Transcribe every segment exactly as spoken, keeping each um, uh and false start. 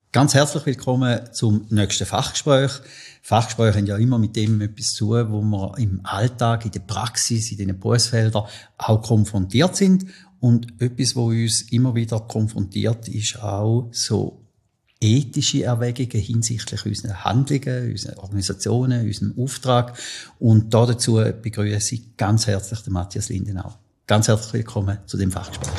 Ganz herzlich willkommen zum nächsten Fachgespräch. Fachgespräche haben ja immer mit dem etwas zu tun, wo wir im Alltag, in der Praxis, in den Berufsfeldern auch konfrontiert sind. Und etwas, wo uns immer wieder konfrontiert, ist auch so ethische Erwägungen hinsichtlich unserer Handlungen, unserer Organisationen, unserem Auftrag. Und dazu begrüße ich ganz herzlich den Matthias Lindenau. Ganz herzlich willkommen zu dem Fachgespräch.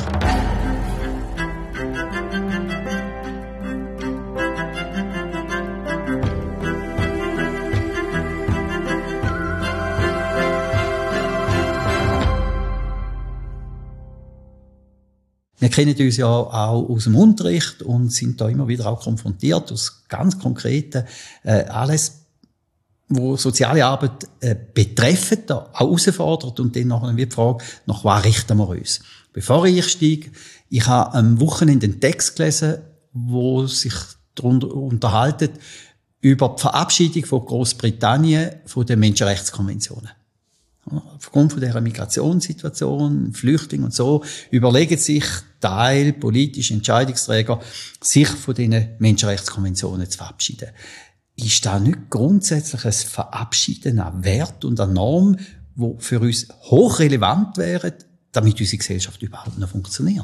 Wir kennen uns ja auch aus dem Unterricht und sind da immer wieder auch konfrontiert aus ganz konkreten äh, alles, wo soziale Arbeit äh, betreffend, da auch herausfordert und dann nachher wird die Frage, nach was richten wir uns? Bevor ich einsteige, ich habe am Wochenende einen Text gelesen, wo sich darunter unterhalten über die Verabschiedung von Großbritannien von den Menschenrechtskonventionen. Aufgrund von dieser Migrationssituation, Flüchtlinge und so, überlegen sich Teil politische Entscheidungsträger, sich von diesen Menschenrechtskonventionen zu verabschieden. Ist da nicht grundsätzlich ein Verabschieden an Wert und an Norm, die für uns hochrelevant wären, damit unsere Gesellschaft überhaupt noch funktioniert?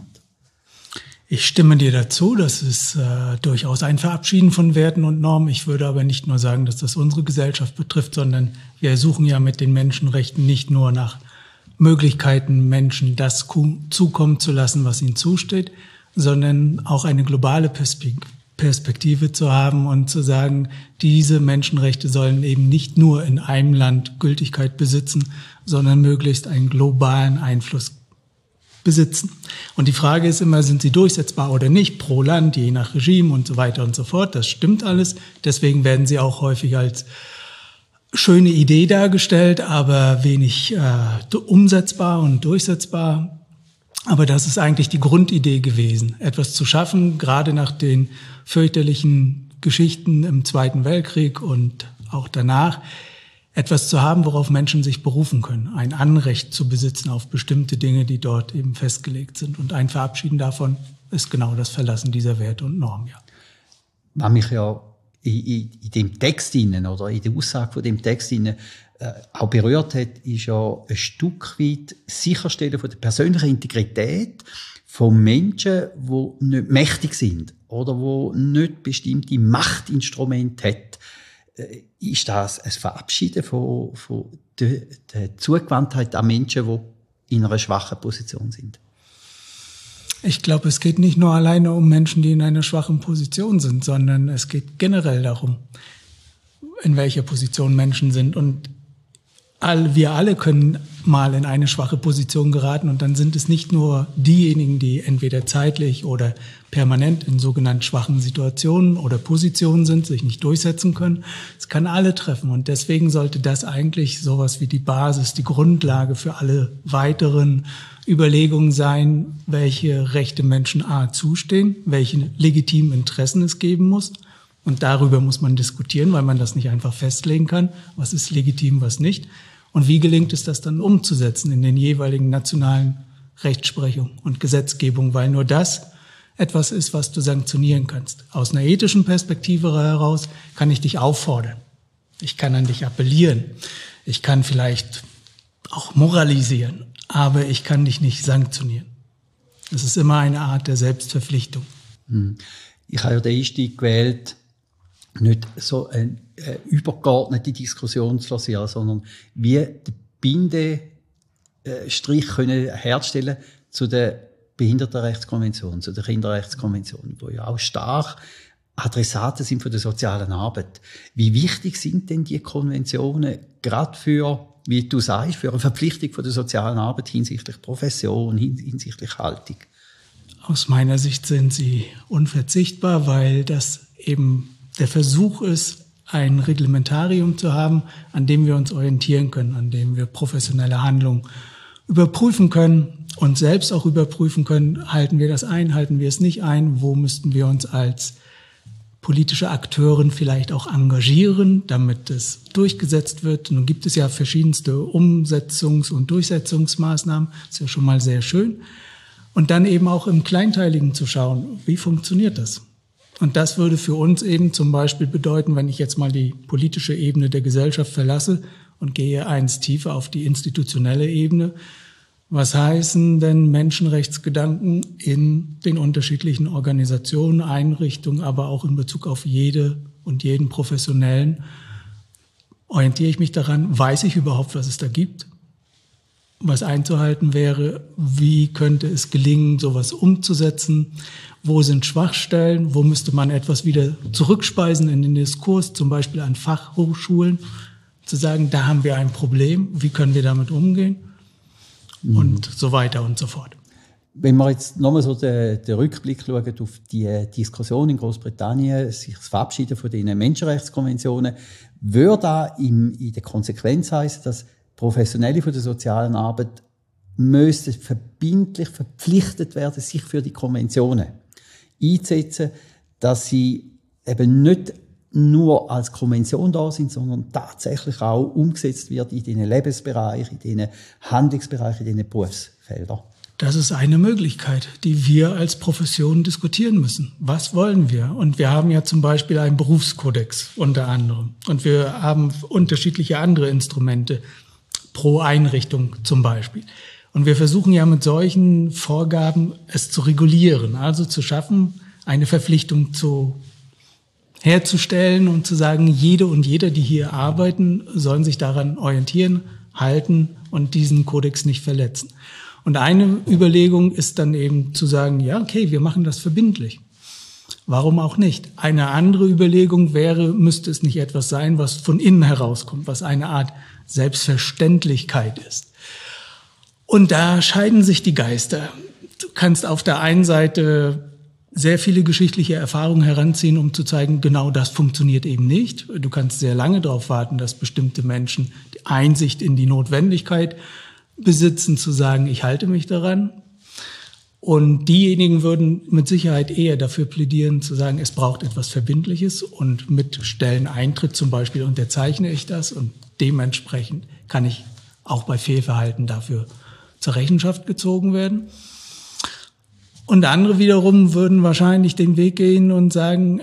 Ich stimme dir dazu, das ist äh, durchaus ein Verabschieden von Werten und Normen. Ich würde aber nicht nur sagen, dass das unsere Gesellschaft betrifft, sondern wir suchen ja mit den Menschenrechten nicht nur nach Möglichkeiten, Menschen das zukommen zu lassen, was ihnen zusteht, sondern auch eine globale Perspektive zu haben und zu sagen, diese Menschenrechte sollen eben nicht nur in einem Land Gültigkeit besitzen, sondern möglichst einen globalen Einfluss besitzen. Und die Frage ist immer, sind sie durchsetzbar oder nicht, pro Land, je nach Regime und so weiter und so fort. Das stimmt alles. Deswegen werden sie auch häufig als schöne Idee dargestellt, aber wenig äh, umsetzbar und durchsetzbar. Aber das ist eigentlich die Grundidee gewesen, etwas zu schaffen, gerade nach den fürchterlichen Geschichten im Zweiten Weltkrieg und auch danach, etwas zu haben, worauf Menschen sich berufen können, ein Anrecht zu besitzen auf bestimmte Dinge, die dort eben festgelegt sind. Und ein Verabschieden davon ist genau das Verlassen dieser Werte und Normen. Ja. Was mich ja in, in, in dem Text innen oder in der Aussage von dem Text innen äh, auch berührt hat, ist ja ein Stück weit Sicherstellen von der persönlichen Integrität von Menschen, die nicht mächtig sind oder die nicht bestimmte Machtinstrumente haben. Ist das ein Verabschieden von, von der, der Zugewandtheit an Menschen, die in einer schwachen Position sind? Ich glaube, es geht nicht nur alleine um Menschen, die in einer schwachen Position sind, sondern es geht generell darum, in welcher Position Menschen sind. Und all, wir alle können mal in eine schwache Position geraten und dann sind es nicht nur diejenigen, die entweder zeitlich oder permanent in sogenannten schwachen Situationen oder Positionen sind, sich nicht durchsetzen können. Es kann alle treffen und deswegen sollte das eigentlich sowas wie die Basis, die Grundlage für alle weiteren Überlegungen sein, welche Rechte Menschen A zustehen, welche legitimen Interessen es geben muss. Und darüber muss man diskutieren, weil man das nicht einfach festlegen kann, was ist legitim, was nicht. Und wie gelingt es, das dann umzusetzen in den jeweiligen nationalen Rechtsprechung und Gesetzgebung, weil nur das etwas ist, was du sanktionieren kannst. Aus einer ethischen Perspektive heraus kann ich dich auffordern. Ich kann an dich appellieren. Ich kann vielleicht auch moralisieren, aber ich kann dich nicht sanktionieren. Das ist immer eine Art der Selbstverpflichtung. Ich habe ja den Einstieg gewählt, nicht so eine, eine übergeordnete Diskussion zu lassen, sondern wie den Bindestrich können herstellen zu der Behindertenrechtskonvention, zu der Kinderrechtskonvention, wo ja auch stark Adressaten sind von der sozialen Arbeit. Wie wichtig sind denn die Konventionen gerade für, wie du sagst, für eine Verpflichtung von der sozialen Arbeit hinsichtlich Profession, hinsichtlich Haltung? Aus meiner Sicht sind sie unverzichtbar, weil das eben der Versuch ist, ein Reglementarium zu haben, an dem wir uns orientieren können, an dem wir professionelle Handlungen überprüfen können und selbst auch überprüfen können, halten wir das ein, halten wir es nicht ein, wo müssten wir uns als politische Akteuren vielleicht auch engagieren, damit es durchgesetzt wird. Nun gibt es ja verschiedenste Umsetzungs- und Durchsetzungsmaßnahmen, das ist ja schon mal sehr schön. Und dann eben auch im Kleinteiligen zu schauen, wie funktioniert das? Und das würde für uns eben zum Beispiel bedeuten, wenn ich jetzt mal die politische Ebene der Gesellschaft verlasse und gehe eins tiefer auf die institutionelle Ebene, was heißen denn Menschenrechtsgedanken in den unterschiedlichen Organisationen, Einrichtungen, aber auch in Bezug auf jede und jeden Professionellen? Orientiere ich mich daran? Weiß ich überhaupt, was es da gibt? Was einzuhalten wäre, wie könnte es gelingen, sowas umzusetzen? Wo sind Schwachstellen? Wo müsste man etwas wieder zurückspeisen in den Diskurs, zum Beispiel an Fachhochschulen, zu sagen, da haben wir ein Problem, wie können wir damit umgehen? Mhm. Und so weiter und so fort. Wenn wir jetzt nochmal so den, den Rückblick schauen auf die Diskussion in Großbritannien, sich das Verabschieden von den Menschenrechtskonventionen, würde da in, in der Konsequenz heißen, dass Professionelle von der sozialen Arbeit müssen verbindlich verpflichtet werden, sich für die Konventionen einzusetzen, dass sie eben nicht nur als Konvention da sind, sondern tatsächlich auch umgesetzt wird in diesen Lebensbereichen, in diesen Handlungsbereichen, in diesen Berufsfeldern. Das ist eine Möglichkeit, die wir als Profession diskutieren müssen. Was wollen wir? Und wir haben ja zum Beispiel einen Berufskodex unter anderem. Und wir haben unterschiedliche andere Instrumente, pro Einrichtung zum Beispiel. Und wir versuchen ja mit solchen Vorgaben es zu regulieren, also zu schaffen, eine Verpflichtung zu herzustellen und zu sagen, jede und jeder, die hier arbeiten, sollen sich daran orientieren, halten und diesen Kodex nicht verletzen. Und eine Überlegung ist dann eben zu sagen, ja, okay, wir machen das verbindlich. Warum auch nicht? Eine andere Überlegung wäre, müsste es nicht etwas sein, was von innen herauskommt, was eine Art Selbstverständlichkeit ist. Und da scheiden sich die Geister. Du kannst auf der einen Seite sehr viele geschichtliche Erfahrungen heranziehen, um zu zeigen, genau das funktioniert eben nicht. Du kannst sehr lange darauf warten, dass bestimmte Menschen die Einsicht in die Notwendigkeit besitzen, zu sagen, ich halte mich daran. Und diejenigen würden mit Sicherheit eher dafür plädieren, zu sagen, es braucht etwas Verbindliches und mit Stelleneintritt zum Beispiel unterzeichne ich das und dementsprechend kann ich auch bei Fehlverhalten dafür zur Rechenschaft gezogen werden. Und andere wiederum würden wahrscheinlich den Weg gehen und sagen,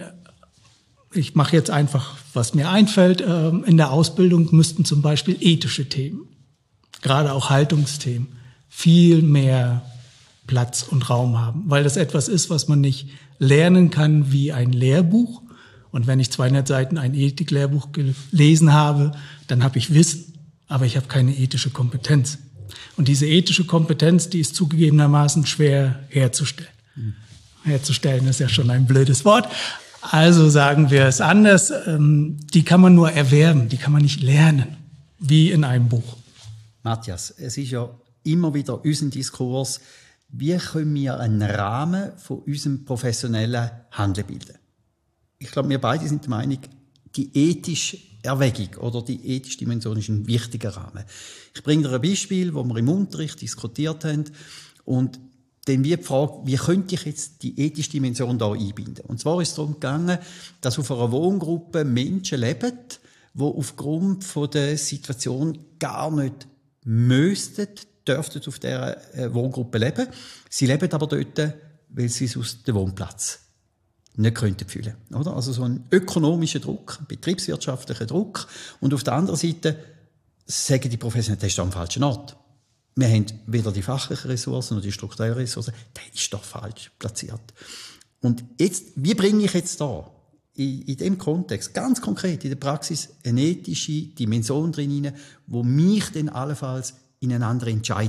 ich mache jetzt einfach, was mir einfällt. In der Ausbildung müssten zum Beispiel ethische Themen, gerade auch Haltungsthemen, viel mehr Platz und Raum haben, weil das etwas ist, was man nicht lernen kann wie ein Lehrbuch. Und wenn ich zweihundert Seiten ein Ethiklehrbuch gelesen habe, dann habe ich Wissen, aber ich habe keine ethische Kompetenz. Und diese ethische Kompetenz, die ist zugegebenermaßen schwer herzustellen. Mhm. Herzustellen ist ja schon ein blödes Wort. Also sagen wir es anders, die kann man nur erwerben, die kann man nicht lernen, wie in einem Buch. Matthias, es ist ja immer wieder unser Diskurs, wie können wir einen Rahmen von unserem professionellen Handeln bilden? Ich glaube, wir beide sind der Meinung, die ethische Erwägung oder die ethische Dimension ist ein wichtiger Rahmen. Ich bringe dir ein Beispiel, das wir im Unterricht diskutiert haben. Und dann wird die Frage, wie könnte ich jetzt die ethische Dimension da einbinden? Und zwar ist es darum gegangen, dass auf einer Wohngruppe Menschen leben, die aufgrund von der Situation gar nicht müssten, dürften auf dieser Wohngruppe leben. Sie leben aber dort, weil sie es aus dem Wohnplatz nicht könnten fühlen. Oder? Also so ein ökonomischer Druck, ein betriebswirtschaftlicher Druck. Und auf der anderen Seite sagen die Professionellen, das ist am falschen Ort. Wir haben weder die fachlichen Ressourcen noch die strukturellen Ressourcen. Das ist doch falsch platziert. Und jetzt, wie bringe ich jetzt da in, in dem Kontext, ganz konkret in der Praxis, eine ethische Dimension drin hinein, wo mich dann allenfalls in eine andere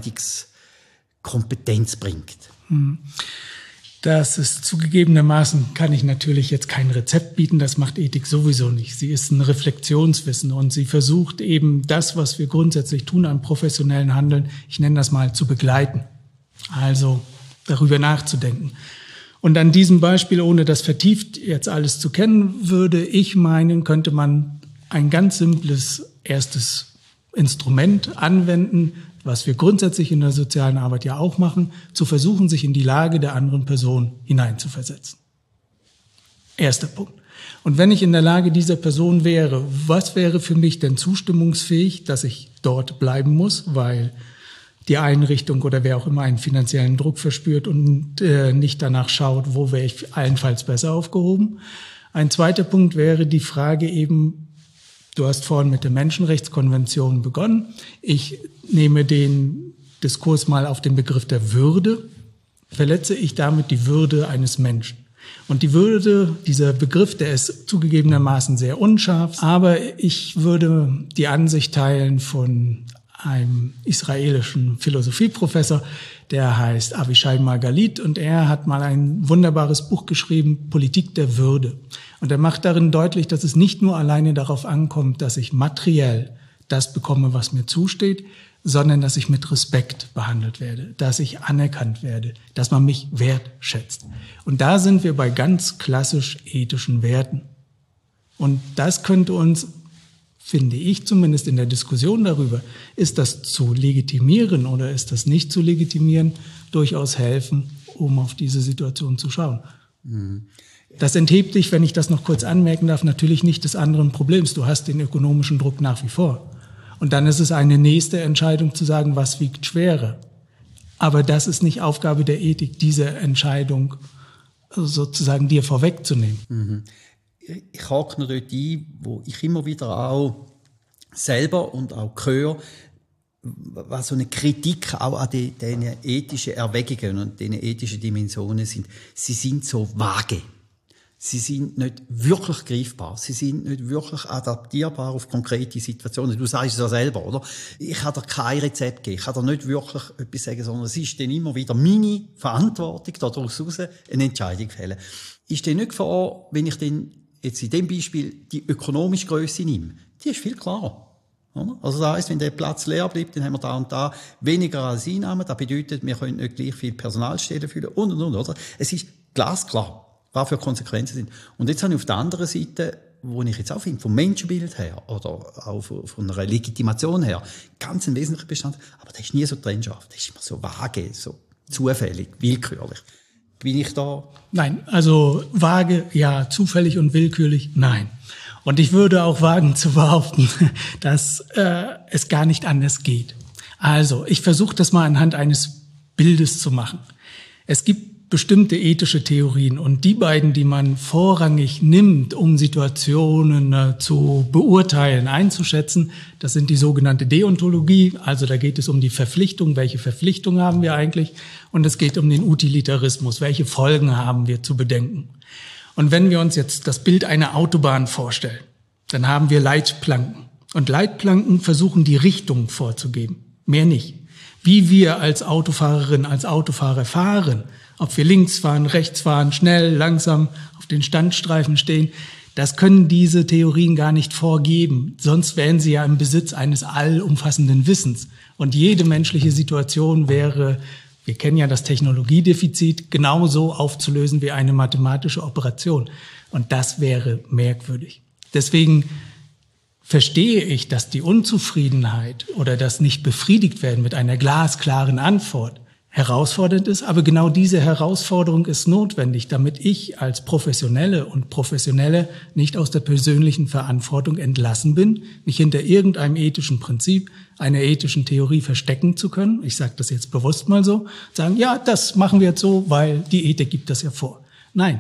Entscheidungskompetenz bringt? Hm. Das ist zugegebenermaßen, kann ich natürlich jetzt kein Rezept bieten, das macht Ethik sowieso nicht. Sie ist ein Reflexionswissen und sie versucht eben das, was wir grundsätzlich tun am professionellen Handeln, ich nenne das mal, zu begleiten. Also darüber nachzudenken. Und an diesem Beispiel, ohne das vertieft jetzt alles zu kennen, würde ich meinen, könnte man ein ganz simples erstes Instrument anwenden, was wir grundsätzlich in der sozialen Arbeit ja auch machen, zu versuchen, sich in die Lage der anderen Person hineinzuversetzen. Erster Punkt. Und wenn ich in der Lage dieser Person wäre, was wäre für mich denn zustimmungsfähig, dass ich dort bleiben muss, weil die Einrichtung oder wer auch immer einen finanziellen Druck verspürt und äh, nicht danach schaut, wo wäre ich allenfalls besser aufgehoben. Ein zweiter Punkt wäre die Frage eben, du hast vorhin mit der Menschenrechtskonvention begonnen. Ich nehme den Diskurs mal auf den Begriff der Würde. Verletze ich damit die Würde eines Menschen? Und die Würde, dieser Begriff, der ist zugegebenermaßen sehr unscharf, aber ich würde die Ansicht teilen von einem israelischen Philosophieprofessor, der heißt Avishai Margalit, und er hat mal ein wunderbares Buch geschrieben, Politik der Würde. Und er macht darin deutlich, dass es nicht nur alleine darauf ankommt, dass ich materiell das bekomme, was mir zusteht, sondern dass ich mit Respekt behandelt werde, dass ich anerkannt werde, dass man mich wertschätzt. Und da sind wir bei ganz klassisch ethischen Werten. Und das könnte uns, finde ich zumindest in der Diskussion darüber, ist das zu legitimieren oder ist das nicht zu legitimieren, durchaus helfen, um auf diese Situation zu schauen. Mhm. Das enthebt dich, wenn ich das noch kurz anmerken darf, natürlich nicht des anderen Problems. Du hast den ökonomischen Druck nach wie vor. Und dann ist es eine nächste Entscheidung zu sagen, was wiegt schwerer. Aber das ist nicht Aufgabe der Ethik, diese Entscheidung sozusagen dir vorwegzunehmen. Mhm. Ich hake noch dort ein, wo ich immer wieder auch selber und auch höre, was so eine Kritik auch an die, diesen ethischen Erwägungen und diesen ethischen Dimensionen sind. Sie sind so vage. Sie sind nicht wirklich greifbar. Sie sind nicht wirklich adaptierbar auf konkrete Situationen. Du sagst es ja selber, oder? Ich kann dir kein Rezept geben. Ich kann dir nicht wirklich etwas sagen, sondern es ist dann immer wieder meine Verantwortung, daraus heraus eine Entscheidung fällen. Ist dann nicht Gefahr, wenn ich dann jetzt in dem Beispiel die ökonomische Grösse nehme? Die ist viel klarer. Oder? Also das heisst, wenn der Platz leer bleibt, dann haben wir da und da weniger als Einnahmen. Das bedeutet, wir können nicht gleich viel Personalstellen füllen und, und, und, oder? Es ist glasklar, was für Konsequenzen sind. Und jetzt habe ich auf der anderen Seite, wo ich jetzt auch finde, vom Menschenbild her oder auch von einer Legitimation her, ganz ein wesentlicher Bestand, aber das ist nie so trennscharf. Das ist immer so vage, so zufällig, willkürlich. Bin ich da? Nein, also vage, ja, zufällig und willkürlich, nein. Und ich würde auch wagen zu behaupten, dass äh, es gar nicht anders geht. Also, ich versuche das mal anhand eines Bildes zu machen. Es gibt bestimmte ethische Theorien und die beiden, die man vorrangig nimmt, um Situationen äh, zu beurteilen, einzuschätzen, das sind die sogenannte Deontologie, also da geht es um die Verpflichtung, welche Verpflichtung haben wir eigentlich, und es geht um den Utilitarismus, welche Folgen haben wir zu bedenken. Und wenn wir uns jetzt das Bild einer Autobahn vorstellen, dann haben wir Leitplanken und Leitplanken versuchen die Richtung vorzugeben, mehr nicht. Wie wir als Autofahrerin, als Autofahrer fahren, ob wir links fahren, rechts fahren, schnell, langsam auf den Standstreifen stehen, das können diese Theorien gar nicht vorgeben. Sonst wären sie ja im Besitz eines allumfassenden Wissens. Und jede menschliche Situation wäre, wir kennen ja das Technologiedefizit, genauso aufzulösen wie eine mathematische Operation. Und das wäre merkwürdig. Deswegen verstehe ich, dass die Unzufriedenheit oder das nicht befriedigt werden mit einer glasklaren Antwort herausfordernd ist, aber genau diese Herausforderung ist notwendig, damit ich als Professionelle und Professionelle nicht aus der persönlichen Verantwortung entlassen bin, mich hinter irgendeinem ethischen Prinzip, einer ethischen Theorie verstecken zu können. Ich sage das jetzt bewusst mal so, sagen, ja, das machen wir jetzt so, weil die Ethik gibt das ja vor. Nein,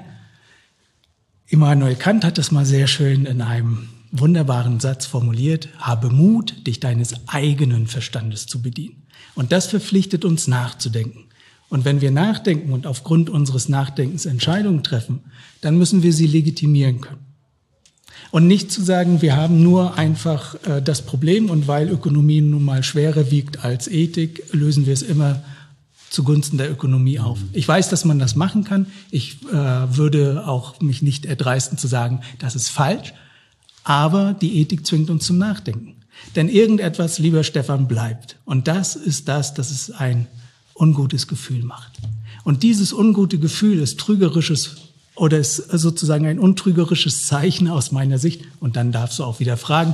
Immanuel Kant hat das mal sehr schön in einem wunderbaren Satz formuliert: Habe Mut, dich deines eigenen Verstandes zu bedienen. Und das verpflichtet uns nachzudenken. Und wenn wir nachdenken und aufgrund unseres Nachdenkens Entscheidungen treffen, dann müssen wir sie legitimieren können. Und nicht zu sagen, wir haben nur einfach äh, das Problem und weil Ökonomie nun mal schwerer wiegt als Ethik, lösen wir es immer zugunsten der Ökonomie auf. Ich weiß, dass man das machen kann. Ich äh, würde auch mich nicht erdreisten zu sagen, das ist falsch. Aber die Ethik zwingt uns zum Nachdenken. Denn irgendetwas, lieber Stefan, bleibt. Und das ist das, dass es ein ungutes Gefühl macht. Und dieses ungute Gefühl ist trügerisches oder ist sozusagen ein untrügerisches Zeichen aus meiner Sicht. Und dann darfst du auch wieder fragen,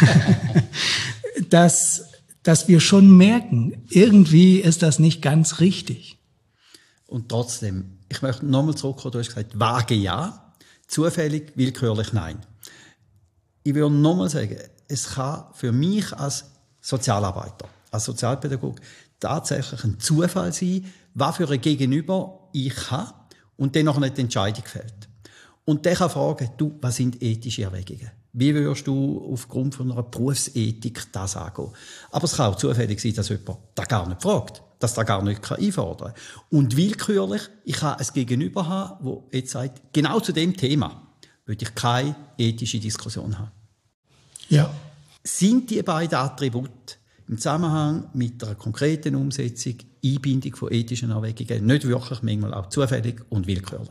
dass, dass wir schon merken, irgendwie ist das nicht ganz richtig. Und trotzdem, ich möchte nochmal zurückkommen, du hast gesagt, vage ja, zufällig, willkürlich nein. Ich würde nochmal sagen, es kann für mich als Sozialarbeiter, als Sozialpädagoge tatsächlich ein Zufall sein, was für ein Gegenüber ich habe und dann noch nicht die Entscheidung fällt. Und der kann fragen, du, was sind ethische Erwägungen? Wie würdest du aufgrund von einer Berufsethik das angehen? Aber es kann auch zufällig sein, dass jemand das gar nicht fragt, dass das gar nicht einfordern kann. Und willkürlich, ich kann ein Gegenüber haben, das jetzt sagt, genau zu dem Thema würde ich keine ethische Diskussion haben. Ja. Sind die beiden Attribute im Zusammenhang mit einer konkreten Umsetzung, Einbindung von ethischen Erwägungen nicht wirklich manchmal auch zufällig und willkürlich?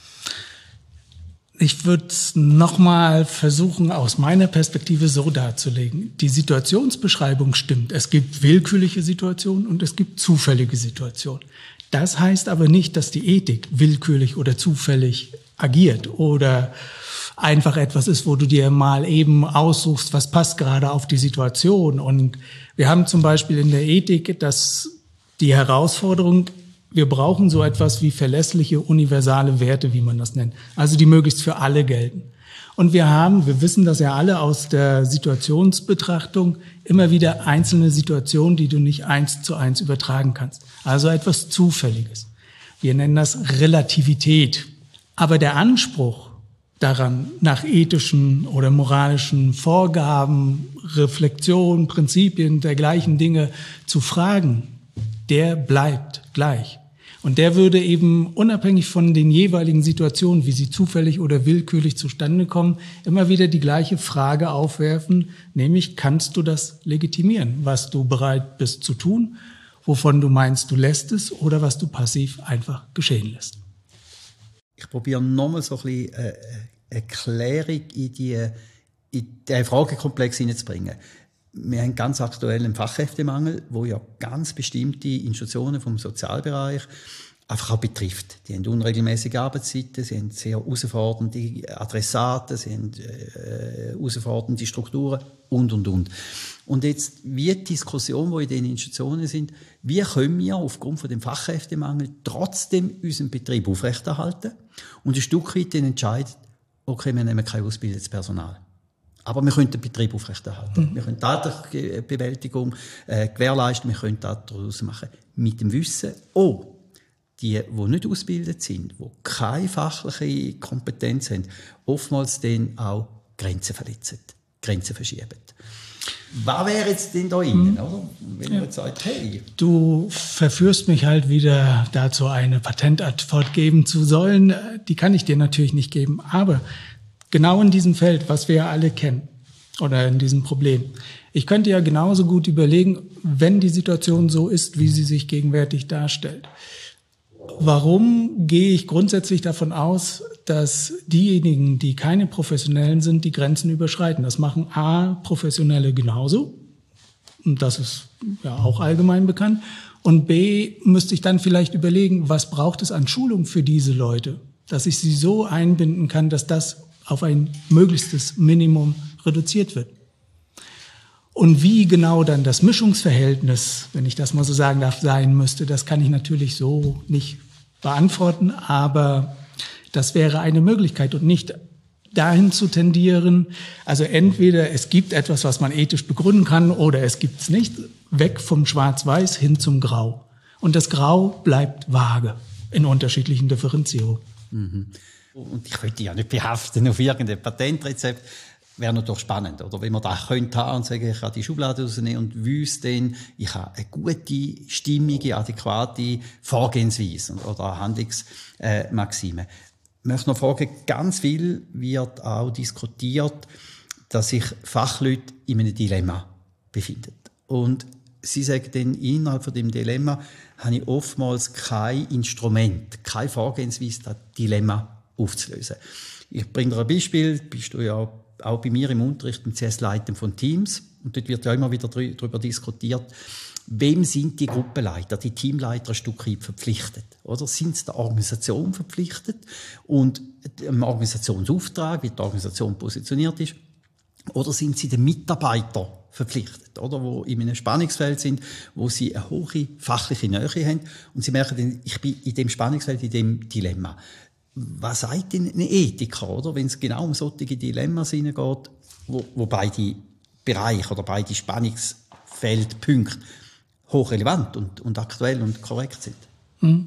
Ich würde es nochmal versuchen, aus meiner Perspektive so darzulegen. Die Situationsbeschreibung stimmt. Es gibt willkürliche Situationen und es gibt zufällige Situationen. Das heißt aber nicht, dass die Ethik willkürlich oder zufällig agiert oder einfach etwas ist, wo du dir mal eben aussuchst, was passt gerade auf die Situation. Und wir haben zum Beispiel in der Ethik das, die Herausforderung, wir brauchen so etwas wie verlässliche, universale Werte, wie man das nennt. Also die möglichst für alle gelten. Und wir haben, wir wissen das ja alle aus der Situationsbetrachtung, immer wieder einzelne Situationen, die du nicht eins zu eins übertragen kannst. Also etwas Zufälliges. Wir nennen das Relativität. Aber der Anspruch daran, nach ethischen oder moralischen Vorgaben, Reflexionen, Prinzipien dergleichen Dinge zu fragen, der bleibt gleich. Und der würde eben unabhängig von den jeweiligen Situationen, wie sie zufällig oder willkürlich zustande kommen, immer wieder die gleiche Frage aufwerfen, nämlich kannst du das legitimieren, was du bereit bist zu tun, wovon du meinst, du lässt es oder was du passiv einfach geschehen lässt. Ich probiere nochmal so ein bisschen eine Erklärung in, die, in den Fragekomplex hineinzubringen. Wir haben ganz aktuell einen Fachkräftemangel, wo ja ganz bestimmte Institutionen vom Sozialbereich einfach auch betrifft. Die haben unregelmäßige Arbeitszeiten, sie haben sehr herausfordernde Adressaten, sie haben äh, herausfordernde Strukturen und, und, und. Und jetzt, wie die Diskussion, die in diesen Institutionen sind, wie können wir aufgrund von dem Fachkräftemangel trotzdem unseren Betrieb aufrechterhalten und ein Stück weit dann entscheiden, okay, wir nehmen kein ausgebildetes Personal. Aber wir können den Betrieb aufrechterhalten. Mhm. Wir können Datenbewältigung äh, gewährleisten, wir können daraus machen. Mit dem Wissen, oh, die, die nicht ausgebildet sind, die keine fachliche Kompetenz haben, oftmals dann auch Grenzen verletzen, Grenzen verschieben. Was wäre jetzt denn da innen, mhm. oder? Wenn man jetzt sagt, hey. Du verführst mich halt wieder dazu, eine Patentantwort geben zu sollen. Die kann ich dir natürlich nicht geben, aber genau in diesem Feld, was wir ja alle kennen, oder in diesem Problem. Ich könnte ja genauso gut überlegen, wenn die Situation so ist, wie sie sich gegenwärtig darstellt. Warum gehe ich grundsätzlich davon aus, dass diejenigen, die keine Professionellen sind, die Grenzen überschreiten? Das machen A, Professionelle genauso. Und das ist ja auch allgemein bekannt. Und B, müsste ich dann vielleicht überlegen, was braucht es an Schulung für diese Leute, dass ich sie so einbinden kann, dass das auf ein möglichstes Minimum reduziert wird. Und wie genau dann das Mischungsverhältnis, wenn ich das mal so sagen darf, sein müsste, das kann ich natürlich so nicht beantworten, aber das wäre eine Möglichkeit und nicht dahin zu tendieren, also entweder es gibt etwas, was man ethisch begründen kann, oder es gibt es nicht, weg vom Schwarz-Weiß hin zum Grau. Und das Grau bleibt vage in unterschiedlichen Differenzierungen. Mhm. Und ich könnte ja nicht behaften auf irgendein Patentrezept. Wäre natürlich spannend, oder? Wenn man das könnte haben und sagen, ich kann die Schublade rausnehmen und wüsste dann, ich habe eine gute, stimmige, adäquate Vorgehensweise oder Handlungsmaxime. Ich möchte noch fragen, ganz viel wird auch diskutiert, dass sich Fachleute in einem Dilemma befinden. Und sie sagen dann, innerhalb von dem Dilemma habe ich oftmals kein Instrument, keine Vorgehensweise, das Dilemma aufzulösen. Ich bringe dir ein Beispiel. Bist du ja auch bei mir im Unterricht im C S-Leiten von Teams. Und dort wird ja immer wieder darüber diskutiert, wem sind die Gruppenleiter, die Teamleiter ein Stück weit verpflichtet? Oder sind sie der Organisation verpflichtet und dem Organisationsauftrag, wie die Organisation positioniert ist? Oder sind sie den Mitarbeitern verpflichtet, oder? Wo in einem Spannungsfeld sind, wo sie eine hohe fachliche Nähe haben und sie merken dann, ich bin in dem Spannungsfeld, in dem Dilemma. Was sagt denn ein Ethiker, oder? Wenn es genau um solche Dilemmas hineingeht, wo, wo beide Bereiche oder beide Spannungsfeldpunkte hochrelevant und, und aktuell und korrekt sind.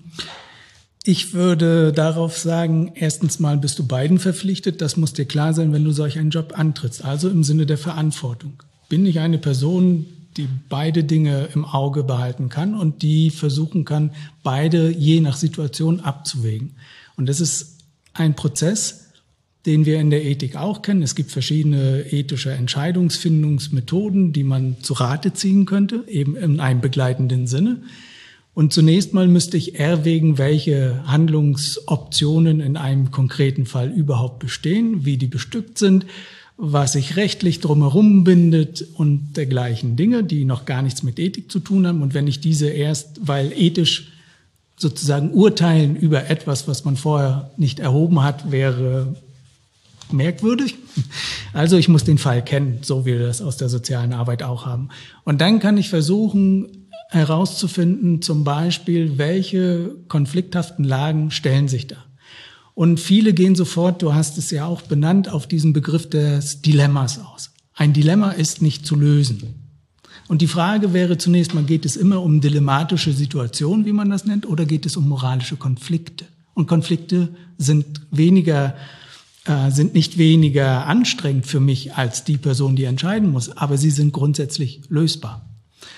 Ich würde darauf sagen, erstens mal bist du beiden verpflichtet. Das muss dir klar sein, wenn du solch einen Job antrittst. Also im Sinne der Verantwortung. Bin ich eine Person, die beide Dinge im Auge behalten kann und die versuchen kann, beide je nach Situation abzuwägen. Und das ist ein Prozess, den wir in der Ethik auch kennen. Es gibt verschiedene ethische Entscheidungsfindungsmethoden, die man zu Rate ziehen könnte, eben in einem begleitenden Sinne. Und zunächst mal müsste ich erwägen, welche Handlungsoptionen in einem konkreten Fall überhaupt bestehen, wie die bestückt sind, was sich rechtlich drumherum bindet und dergleichen Dinge, die noch gar nichts mit Ethik zu tun haben. Und wenn ich diese erst, weil ethisch sozusagen urteilen über etwas, was man vorher nicht erhoben hat, wäre merkwürdig. Also ich muss den Fall kennen, so wie wir das aus der sozialen Arbeit auch haben. Und dann kann ich versuchen herauszufinden, zum Beispiel, welche konflikthaften Lagen stellen sich da. Und viele gehen sofort, du hast es ja auch benannt, auf diesen Begriff des Dilemmas aus. Ein Dilemma ist nicht zu lösen. Und die Frage wäre zunächst mal, geht es immer um dilematische Situationen, wie man das nennt, oder geht es um moralische Konflikte? Und Konflikte sind weniger, äh, sind nicht weniger anstrengend für mich als die Person, die entscheiden muss, aber sie sind grundsätzlich lösbar.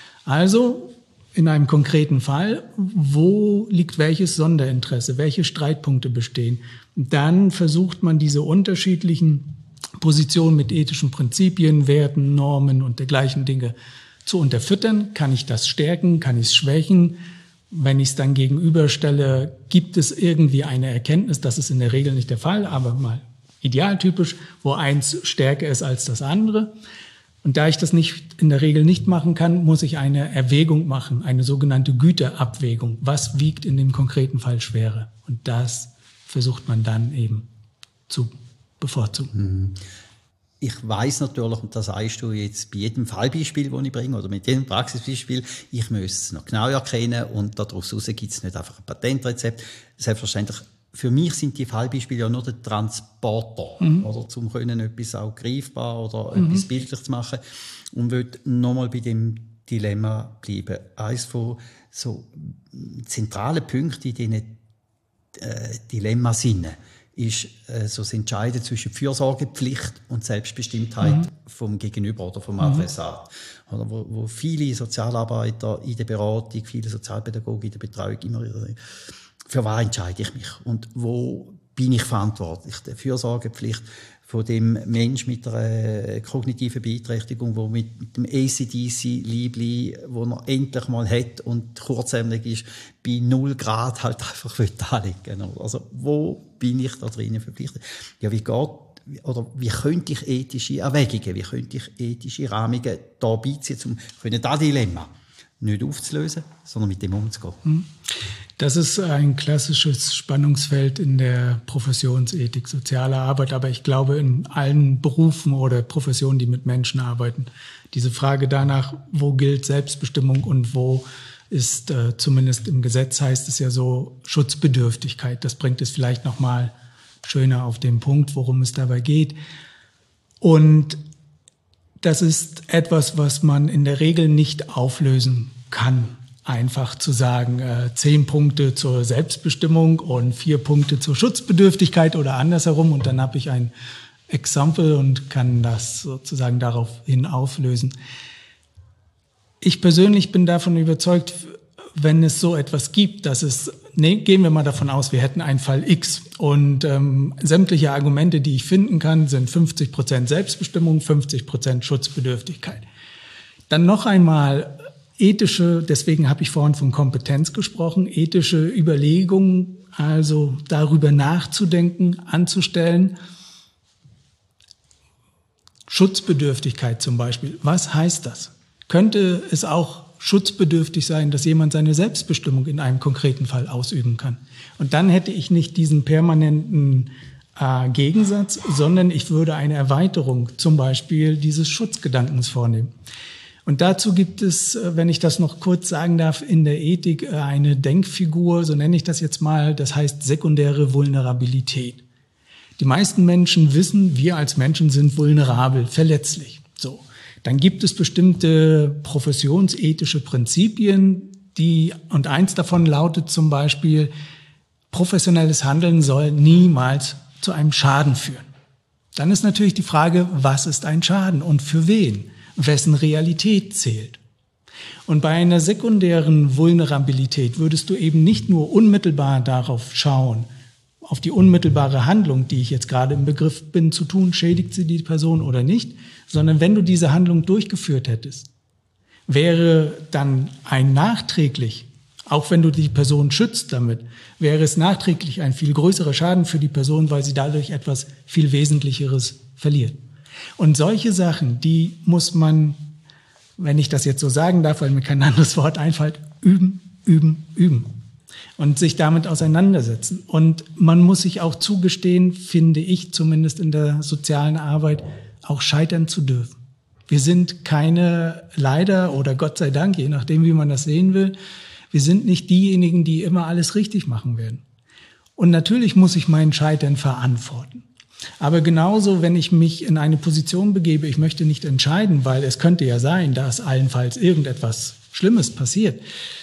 Also in einem konkreten Fall, wo liegt welches Sonderinteresse, welche Streitpunkte bestehen? Dann versucht man diese unterschiedlichen Positionen mit ethischen Prinzipien, Werten, Normen und dergleichen Dinge zu unterfüttern. Kann ich das stärken? Kann ich es schwächen? Wenn ich es dann gegenüberstelle, gibt es irgendwie eine Erkenntnis, das ist in der Regel nicht der Fall, aber mal idealtypisch, wo eins stärker ist als das andere. Und da ich das nicht in der Regel nicht machen kann, muss ich eine Erwägung machen, eine sogenannte Güterabwägung. Was wiegt in dem konkreten Fall schwerer? Und das versucht man dann eben zu bevorzugen. Ich weiss natürlich, und das sagst du jetzt bei jedem Fallbeispiel, das ich bringe, oder mit jedem Praxisbeispiel, ich muss es noch genau erkennen und daraus gibt es nicht einfach ein Patentrezept. Selbstverständlich, für mich sind die Fallbeispiele ja nur der Transporter, mhm. oder zum können etwas auch greifbar oder mhm. etwas bildlich zu machen. Und würde nochmal bei dem Dilemma bleiben. Eines von so zentralen Punkten in diesen äh, Dilemma-Sinnen ist äh, so das Entscheiden zwischen Fürsorgepflicht und Selbstbestimmtheit mhm. vom Gegenüber oder vom Adressat. Mhm. Oder wo, wo viele Sozialarbeiter in der Beratung, viele Sozialpädagogen in der Betreuung immer wieder sagen, für was entscheide ich mich und wo bin ich verantwortlich? Die Fürsorgepflicht von dem Mensch mit einer kognitiven Beeinträchtigung, der mit dem A C D C-Liebli, wo er endlich mal hat und kurzärmlich ist, bei null Grad halt einfach anlegen. Also wo bin ich da drinnen verpflichtet? Ja, wie geht oder wie könnte ich ethische Erwägungen, wie könnte ich ethische Rahmungen da beiziehen, um das Dilemma nicht aufzulösen, sondern mit dem umzugehen? Das ist ein klassisches Spannungsfeld in der Professionsethik, soziale Arbeit, aber ich glaube in allen Berufen oder Professionen, die mit Menschen arbeiten. Diese Frage danach, wo gilt Selbstbestimmung und wo ist, äh, zumindest im Gesetz heißt es ja so, Schutzbedürftigkeit. Das bringt es vielleicht noch mal schöner auf den Punkt, worum es dabei geht. Und das ist etwas, was man in der Regel nicht auflösen kann. Einfach zu sagen, äh, zehn Punkte zur Selbstbestimmung und vier Punkte zur Schutzbedürftigkeit oder andersherum. Und dann habe ich ein Exempel und kann das sozusagen daraufhin auflösen. Ich persönlich bin davon überzeugt, wenn es so etwas gibt, dass es, nee, gehen wir mal davon aus, wir hätten einen Fall X und ähm, sämtliche Argumente, die ich finden kann, sind fünfzig Prozent Selbstbestimmung, fünfzig Prozent Schutzbedürftigkeit. Dann noch einmal ethische, deswegen habe ich vorhin von Kompetenz gesprochen, ethische Überlegungen, also darüber nachzudenken, anzustellen. Schutzbedürftigkeit zum Beispiel, was heißt das? Könnte es auch schutzbedürftig sein, dass jemand seine Selbstbestimmung in einem konkreten Fall ausüben kann? Und dann hätte ich nicht diesen permanenten äh, Gegensatz, sondern ich würde eine Erweiterung zum Beispiel dieses Schutzgedankens vornehmen. Und dazu gibt es, wenn ich das noch kurz sagen darf, in der Ethik eine Denkfigur, so nenne ich das jetzt mal, das heißt sekundäre Vulnerabilität. Die meisten Menschen wissen, wir als Menschen sind vulnerabel, verletzlich. So. dann gibt es bestimmte professionsethische Prinzipien, die, und eins davon lautet zum Beispiel, professionelles Handeln soll niemals zu einem Schaden führen. Dann ist natürlich die Frage, was ist ein Schaden und für wen? Wessen Realität zählt? Und bei einer sekundären Vulnerabilität würdest du eben nicht nur unmittelbar darauf schauen, auf die unmittelbare Handlung, die ich jetzt gerade im Begriff bin zu tun, schädigt sie die Person oder nicht, sondern wenn du diese Handlung durchgeführt hättest, wäre dann ein nachträglich, auch wenn du die Person schützt damit, wäre es nachträglich ein viel größerer Schaden für die Person, weil sie dadurch etwas viel Wesentlicheres verliert. Und solche Sachen, die muss man, wenn ich das jetzt so sagen darf, weil mir kein anderes Wort einfällt, üben, üben, üben. Und sich damit auseinandersetzen. Und man muss sich auch zugestehen, finde ich zumindest in der sozialen Arbeit, auch scheitern zu dürfen. Wir sind keine, leider oder Gott sei Dank, je nachdem, wie man das sehen will, wir sind nicht diejenigen, die immer alles richtig machen werden. Und natürlich muss ich mein Scheitern verantworten. Aber genauso, wenn ich mich in eine Position begebe, ich möchte nicht entscheiden, weil es könnte ja sein, dass allenfalls irgendetwas Schlimmes passiert,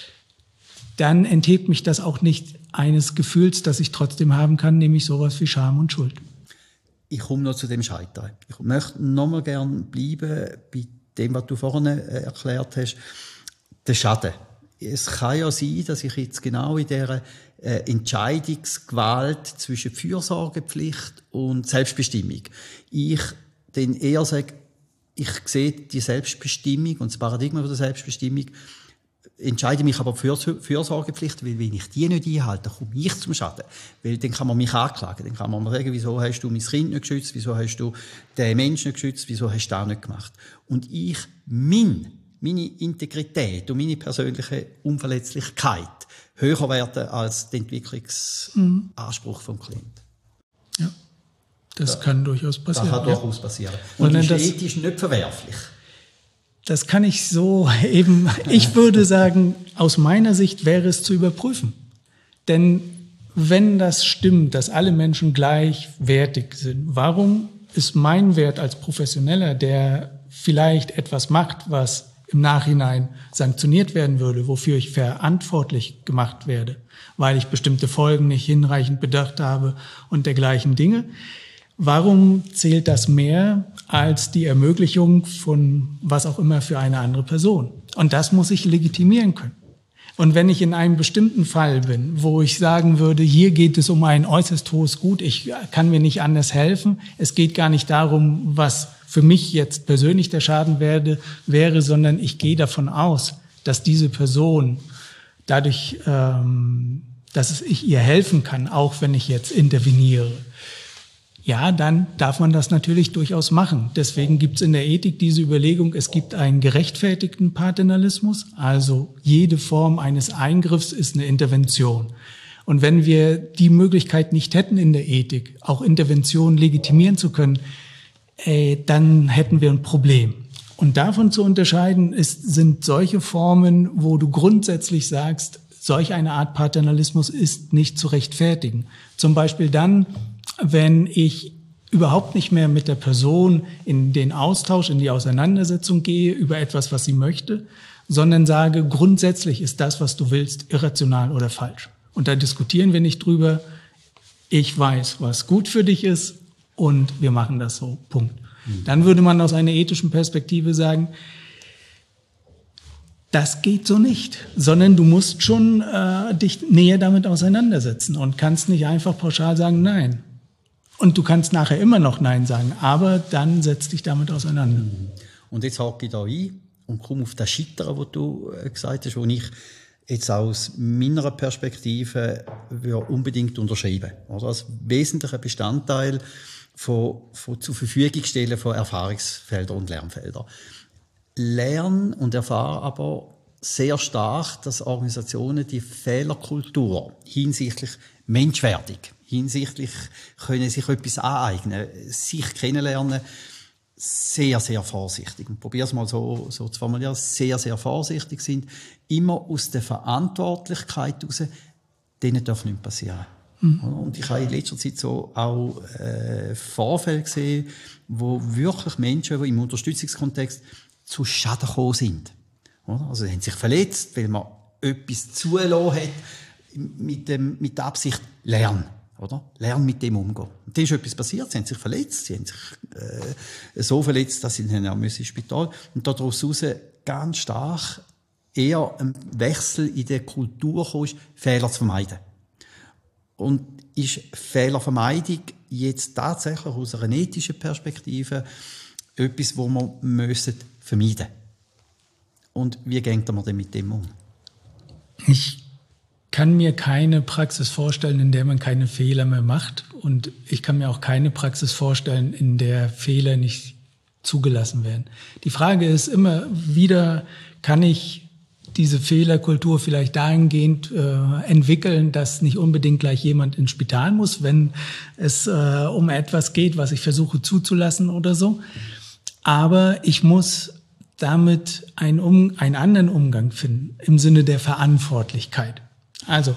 dann enthebt mich das auch nicht eines Gefühls, das ich trotzdem haben kann, nämlich sowas wie Scham und Schuld. Ich komme noch zu dem Scheitern. Ich möchte noch mal gerne bleiben bei dem, was du vorhin erklärt hast, der Schaden. Es kann ja sein, dass ich jetzt genau in dieser äh, Entscheidungsgewalt zwischen Fürsorgepflicht und Selbstbestimmung, ich dann eher sage, ich sehe die Selbstbestimmung und das Paradigma der Selbstbestimmung, entscheide mich aber für Fürsorgepflicht, weil wenn ich die nicht einhalte, komme ich zum Schaden. Weil dann kann man mich anklagen. Dann kann man mir sagen, wieso hast du mein Kind nicht geschützt, wieso hast du den Menschen nicht geschützt, wieso hast du das nicht gemacht. Und ich, mein, meine Integrität und meine persönliche Unverletzlichkeit höher werden als der Entwicklungsanspruch vom Klienten. Ja, das ja. kann durchaus passieren. Das kann ja. durchaus passieren. Und, und das ist ethisch nicht verwerflich. Das kann ich so eben, ich würde sagen, aus meiner Sicht wäre es zu überprüfen. Denn wenn das stimmt, dass alle Menschen gleichwertig sind, warum ist mein Wert als Professioneller, der vielleicht etwas macht, was im Nachhinein sanktioniert werden würde, wofür ich verantwortlich gemacht werde, weil ich bestimmte Folgen nicht hinreichend bedacht habe und dergleichen Dinge, warum zählt das mehr als die Ermöglichung von was auch immer für eine andere Person? Und das muss ich legitimieren können. Und wenn ich in einem bestimmten Fall bin, wo ich sagen würde, hier geht es um ein äußerst hohes Gut, ich kann mir nicht anders helfen, es geht gar nicht darum, was für mich jetzt persönlich der Schaden werde, wäre, sondern ich gehe davon aus, dass diese Person dadurch, ähm, dass ich ihr helfen kann, auch wenn ich jetzt interveniere, ja, dann darf man das natürlich durchaus machen. Deswegen gibt es in der Ethik diese Überlegung, es gibt einen gerechtfertigten Paternalismus, also jede Form eines Eingriffs ist eine Intervention. Und wenn wir die Möglichkeit nicht hätten in der Ethik, auch Interventionen legitimieren zu können, äh, dann hätten wir ein Problem. Und davon zu unterscheiden ist, sind solche Formen, wo du grundsätzlich sagst, solch eine Art Paternalismus ist nicht zu rechtfertigen. Zum Beispiel dann, wenn ich überhaupt nicht mehr mit der Person in den Austausch, in die Auseinandersetzung gehe über etwas, was sie möchte, sondern sage, grundsätzlich ist das, was du willst, irrational oder falsch. Und da diskutieren wir nicht drüber. Ich weiß, was gut für dich ist und wir machen das so, Punkt. Mhm. Dann würde man aus einer ethischen Perspektive sagen, das geht so nicht, sondern du musst schon äh, dich näher damit auseinandersetzen und kannst nicht einfach pauschal sagen, nein. Und du kannst nachher immer noch Nein sagen, aber dann setz dich damit auseinander. Und jetzt hake ich da ein und komme auf das Scheitern, was du gesagt hast, wo ich jetzt aus meiner Perspektive unbedingt unterschreiben würde. Als wesentlicher Bestandteil von, von zur Verfügung stellen von Erfahrungsfeldern und Lernfeldern. Lern und erfahre aber sehr stark, dass Organisationen die Fehlerkultur hinsichtlich Menschwerdung, hinsichtlich können sich etwas aneignen, sich kennenlernen, sehr, sehr vorsichtig. Und probiere es mal so, so zu formulieren, sehr, sehr vorsichtig sind, immer aus der Verantwortlichkeit heraus, denen darf nichts passieren. Mhm. Und ich habe in letzter Zeit so auch äh, Vorfälle gesehen, wo wirklich Menschen, die im Unterstützungskontext zu Schaden gekommen sind. Oder? Also sie haben sich verletzt, weil man etwas zulassen hat mit, dem, mit der Absicht, lernen. Oder? Lernen mit dem umgehen. Und dann ist etwas passiert, sie haben sich verletzt, sie haben sich äh, so verletzt, dass sie dann auch ins Spital müssen. Und daraus heraus ganz stark eher ein Wechsel in der Kultur kam, Fehler zu vermeiden. Und ist Fehlervermeidung jetzt tatsächlich aus einer ethischen Perspektive etwas, was wir müssen vermeiden müssen? Und wie geht man denn mit dem um? Ich kann mir keine Praxis vorstellen, in der man keine Fehler mehr macht. Und ich kann mir auch keine Praxis vorstellen, in der Fehler nicht zugelassen werden. Die Frage ist immer wieder, kann ich diese Fehlerkultur vielleicht dahingehend äh, entwickeln, dass nicht unbedingt gleich jemand ins Spital muss, wenn es äh, um etwas geht, was ich versuche zuzulassen oder so. Aber ich muss damit einen, um, einen anderen Umgang finden, im Sinne der Verantwortlichkeit. Also,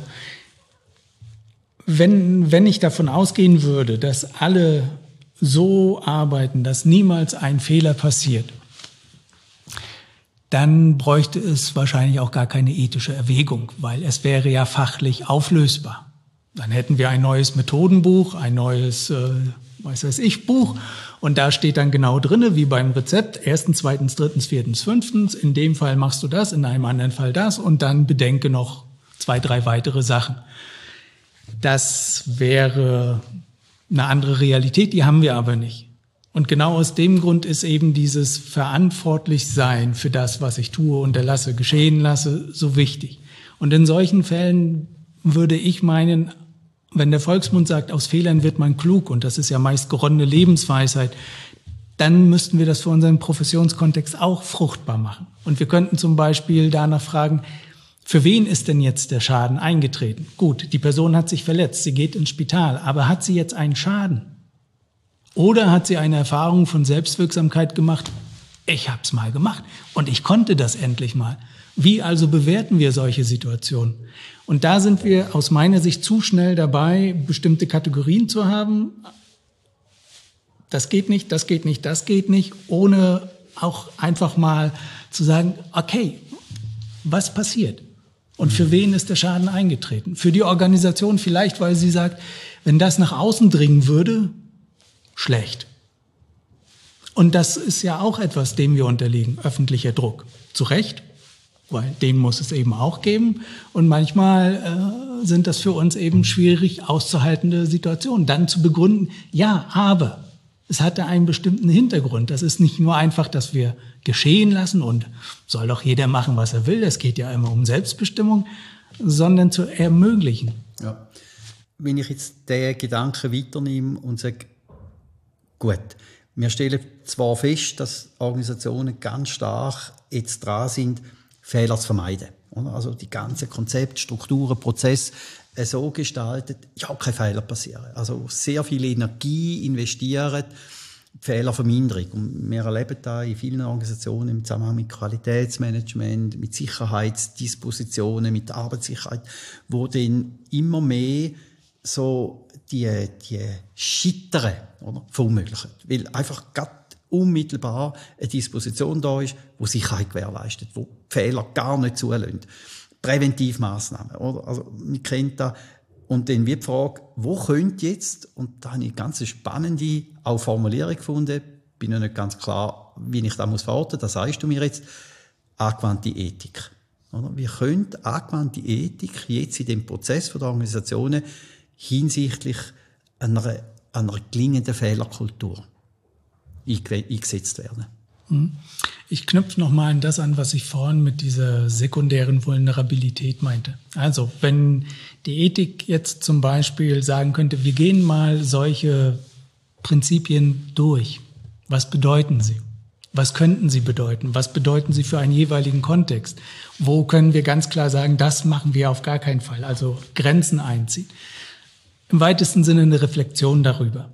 wenn, wenn ich davon ausgehen würde, dass alle so arbeiten, dass niemals ein Fehler passiert, dann bräuchte es wahrscheinlich auch gar keine ethische Erwägung, weil es wäre ja fachlich auflösbar. Dann hätten wir ein neues Methodenbuch, ein neues, äh, was weiß ich, Buch und da steht dann genau drinne, wie beim Rezept, erstens, zweitens, drittens, viertens, fünftens, in dem Fall machst du das, in einem anderen Fall das und dann bedenke noch zwei, drei weitere Sachen. Das wäre eine andere Realität, die haben wir aber nicht. Und genau aus dem Grund ist eben dieses Verantwortlichsein für das, was ich tue, unterlasse, geschehen lasse, so wichtig. Und in solchen Fällen würde ich meinen, wenn der Volksmund sagt, aus Fehlern wird man klug, und das ist ja meist geronnene Lebensweisheit, dann müssten wir das für unseren Professionskontext auch fruchtbar machen. Und wir könnten zum Beispiel danach fragen, für wen ist denn jetzt der Schaden eingetreten? Gut, die Person hat sich verletzt, sie geht ins Spital, aber hat sie jetzt einen Schaden? Oder hat sie eine Erfahrung von Selbstwirksamkeit gemacht? Ich habe es mal gemacht und ich konnte das endlich mal. Wie also bewerten wir solche Situationen? Und da sind wir aus meiner Sicht zu schnell dabei, bestimmte Kategorien zu haben. Das geht nicht, das geht nicht, das geht nicht, ohne auch einfach mal zu sagen, okay, was passiert? Und für wen ist der Schaden eingetreten? Für die Organisation vielleicht, weil sie sagt, wenn das nach außen dringen würde, schlecht. Und das ist ja auch etwas, dem wir unterliegen, öffentlicher Druck. Zu Recht, weil den muss es eben auch geben. Und manchmal äh, sind das für uns eben schwierig auszuhaltende Situationen. Dann zu begründen, ja, aber es hatte einen bestimmten Hintergrund. Das ist nicht nur einfach, dass wir geschehen lassen und soll doch jeder machen, was er will. Es geht ja immer um Selbstbestimmung, sondern zu ermöglichen. Ja. Wenn ich jetzt den Gedanken weiternehme und sage, gut, wir stellen zwar fest, dass Organisationen ganz stark jetzt dran sind, Fehler zu vermeiden. Also die ganzen Konzepte, Strukturen, Prozesse so gestaltet, ja, keine Fehler passieren. Also sehr viel Energie investieren, Fehlerverminderung. Und wir erleben da in vielen Organisationen im Zusammenhang mit Qualitätsmanagement, mit Sicherheitsdispositionen, mit Arbeitssicherheit, wo dann immer mehr so die, die Scheitern, oder, verunmöglichen. Weil einfach gerade unmittelbar eine Disposition da ist, die Sicherheit gewährleistet, wo Fehler gar nicht zulässt. Präventivmaßnahmen, oder? Also, man kennt das. Und dann wird die Frage, wo könnte jetzt, und da habe ich eine ganz spannende auch Formulierung gefunden, bin noch nicht ganz klar, wie ich das verorten muss, das sagst du mir jetzt, angewandte Ethik. Oder? Wie könnte angewandte Ethik jetzt in dem Prozess der Organisationen hinsichtlich einer, einer gelingenden Fehlerkultur eingesetzt werden? Ich knüpfe nochmal an das an, was ich vorhin mit dieser sekundären Vulnerabilität meinte. Also wenn die Ethik jetzt zum Beispiel sagen könnte, wir gehen mal solche Prinzipien durch. Was bedeuten sie? Was könnten sie bedeuten? Was bedeuten sie für einen jeweiligen Kontext? Wo können wir ganz klar sagen, das machen wir auf gar keinen Fall? Also Grenzen einziehen. Im weitesten Sinne eine Reflexion darüber.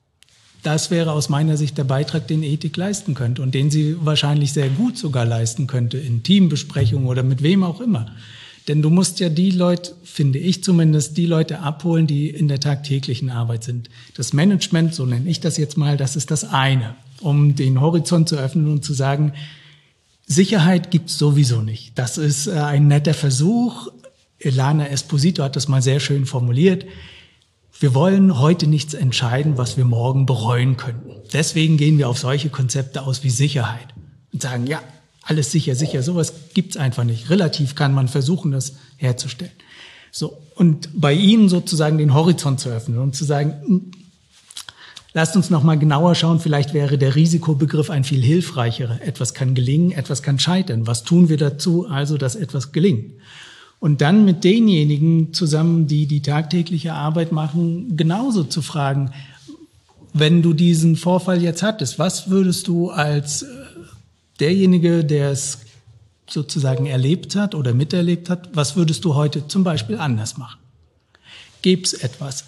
Das wäre aus meiner Sicht der Beitrag, den Ethik leisten könnte und den sie wahrscheinlich sehr gut sogar leisten könnte in Teambesprechungen oder mit wem auch immer. Denn du musst ja die Leute, finde ich zumindest, die Leute abholen, die in der tagtäglichen Arbeit sind. Das Management, so nenne ich das jetzt mal, das ist das eine, um den Horizont zu öffnen und zu sagen, Sicherheit gibt's sowieso nicht. Das ist ein netter Versuch. Elana Esposito hat das mal sehr schön formuliert. Wir wollen heute nichts entscheiden, was wir morgen bereuen könnten. Deswegen gehen wir auf solche Konzepte aus wie Sicherheit und sagen, ja, alles sicher, sicher, sowas gibt's einfach nicht. Relativ kann man versuchen, das herzustellen. So, und bei Ihnen sozusagen den Horizont zu öffnen und zu sagen, lasst uns noch mal genauer schauen, vielleicht wäre der Risikobegriff ein viel hilfreicherer. Etwas kann gelingen, etwas kann scheitern. Was tun wir dazu, also dass etwas gelingt? Und dann mit denjenigen zusammen, die die tagtägliche Arbeit machen, genauso zu fragen, wenn du diesen Vorfall jetzt hattest, was würdest du als derjenige, der es sozusagen erlebt hat oder miterlebt hat, was würdest du heute zum Beispiel anders machen? Gäbe es etwas?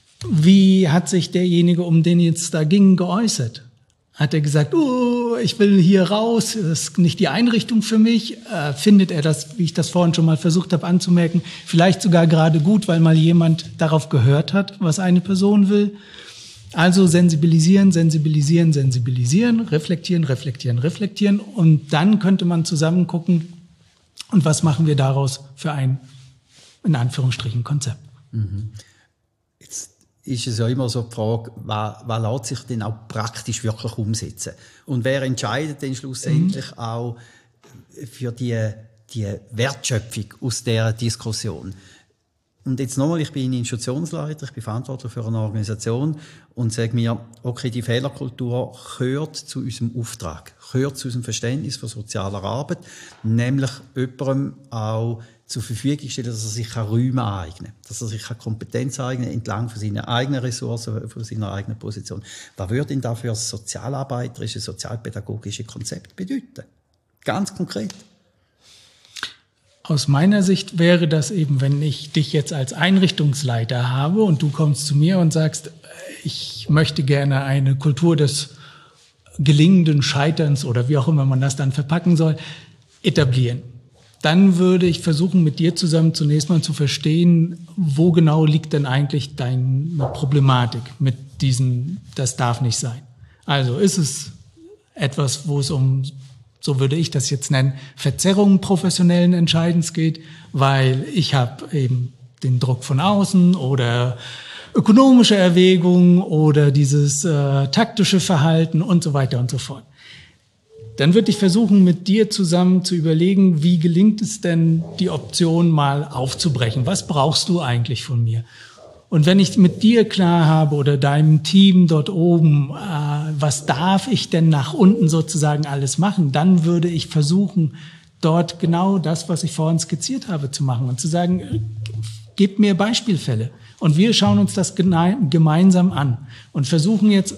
Wie hat sich derjenige, um den es da ging, geäußert? Hat er gesagt, oh, ich will hier raus, das ist nicht die Einrichtung für mich? Äh, findet er das, wie ich das vorhin schon mal versucht habe anzumerken, vielleicht sogar gerade gut, weil mal jemand darauf gehört hat, was eine Person will? Also sensibilisieren, sensibilisieren, sensibilisieren, reflektieren, reflektieren, reflektieren. Und dann könnte man zusammen gucken, und was machen wir daraus für ein, in Anführungsstrichen, Konzept. Mhm. Jetzt ist es ja immer so die Frage, was, was lässt sich denn auch praktisch wirklich umsetzen? Und wer entscheidet denn schlussendlich mhm. auch für die, die Wertschöpfung aus dieser Diskussion? Und jetzt nochmal, ich bin Institutionsleiter, ich bin verantwortlich für eine Organisation und sage mir, okay, die Fehlerkultur gehört zu unserem Auftrag, gehört zu unserem Verständnis von sozialer Arbeit, nämlich jemandem auch zur Verfügung stellen, dass er sich Räume aneignen kann, dass er sich Kompetenz aneignen kann, entlang von seinen eigenen Ressourcen, von seiner eigenen Position. Was würde denn da für das sozialarbeiterische, sozialpädagogische Konzept bedeuten? Ganz konkret. Aus meiner Sicht wäre das eben, wenn ich dich jetzt als Einrichtungsleiter habe und du kommst zu mir und sagst, ich möchte gerne eine Kultur des gelingenden Scheiterns oder wie auch immer man das dann verpacken soll, etablieren. Dann würde ich versuchen, mit dir zusammen zunächst mal zu verstehen, wo genau liegt denn eigentlich deine Problematik mit diesem, das darf nicht sein. Also ist es etwas, wo es um, so würde ich das jetzt nennen, Verzerrung professionellen Entscheidens geht, weil ich habe eben den Druck von außen oder ökonomische Erwägungen oder dieses äh, taktische Verhalten und so weiter und so fort. Dann würde ich versuchen, mit dir zusammen zu überlegen, wie gelingt es denn, die Option mal aufzubrechen? Was brauchst du eigentlich von mir? Und wenn ich mit dir klar habe oder deinem Team dort oben, äh, was darf ich denn nach unten sozusagen alles machen, dann würde ich versuchen, dort genau das, was ich vorhin skizziert habe, zu machen und zu sagen, gib mir Beispielfälle. Und wir schauen uns das gemeinsam an und versuchen jetzt,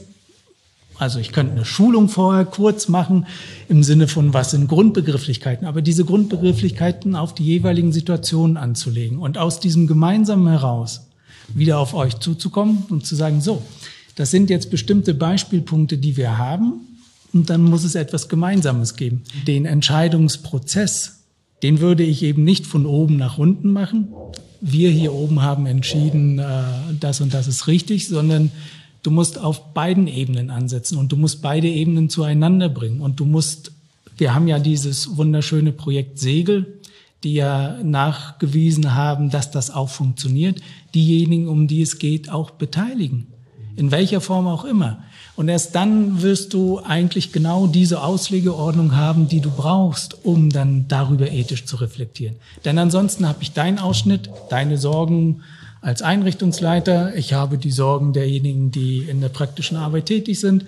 also ich könnte eine Schulung vorher kurz machen im Sinne von, was sind Grundbegrifflichkeiten, aber diese Grundbegrifflichkeiten auf die jeweiligen Situationen anzulegen und aus diesem Gemeinsamen heraus wieder auf euch zuzukommen und zu sagen, so, das sind jetzt bestimmte Beispielpunkte, die wir haben und dann muss es etwas Gemeinsames geben. Den Entscheidungsprozess, den würde ich eben nicht von oben nach unten machen. Wir hier oben haben entschieden, das und das ist richtig, sondern du musst auf beiden Ebenen ansetzen und du musst beide Ebenen zueinander bringen. Und du musst, wir haben ja dieses wunderschöne Projekt Segel, die ja nachgewiesen haben, dass das auch funktioniert, diejenigen, um die es geht, auch beteiligen. In welcher Form auch immer. Und erst dann wirst du eigentlich genau diese Auslegeordnung haben, die du brauchst, um dann darüber ethisch zu reflektieren. Denn ansonsten habe ich deinen Ausschnitt, deine Sorgen als Einrichtungsleiter, ich habe die Sorgen derjenigen, die in der praktischen Arbeit tätig sind,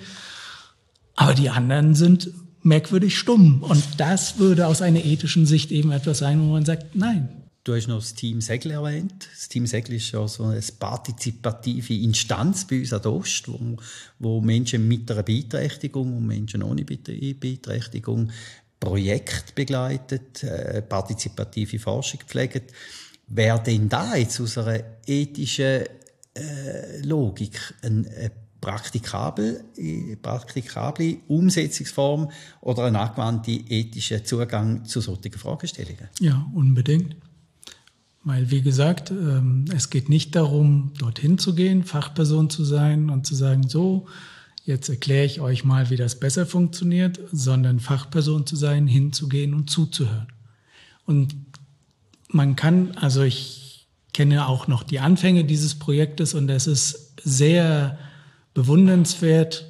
aber die anderen sind merkwürdig stumm. Und das würde aus einer ethischen Sicht eben etwas sein, wo man sagt, nein. Du hast noch das Team Segel erwähnt. Das Team Segel ist ja so eine partizipative Instanz bei uns an der Ost, wo, wo Menschen mit einer Beeinträchtigung und Menschen ohne Beeinträchtigung Projekte begleitet, äh, partizipative Forschung pflegt. Wäre denn da jetzt aus einer ethischen äh, Logik ein, ein praktikable, praktikable Umsetzungsform oder ein angewandter ethischer Zugang zu solchen Fragestellungen? Ja, unbedingt. Weil, wie gesagt, es geht nicht darum, dorthin zu gehen, Fachperson zu sein und zu sagen, so, jetzt erkläre ich euch mal, wie das besser funktioniert, sondern Fachperson zu sein, hinzugehen und zuzuhören. Und man kann, also ich kenne auch noch die Anfänge dieses Projektes und es ist sehr bewundernswert,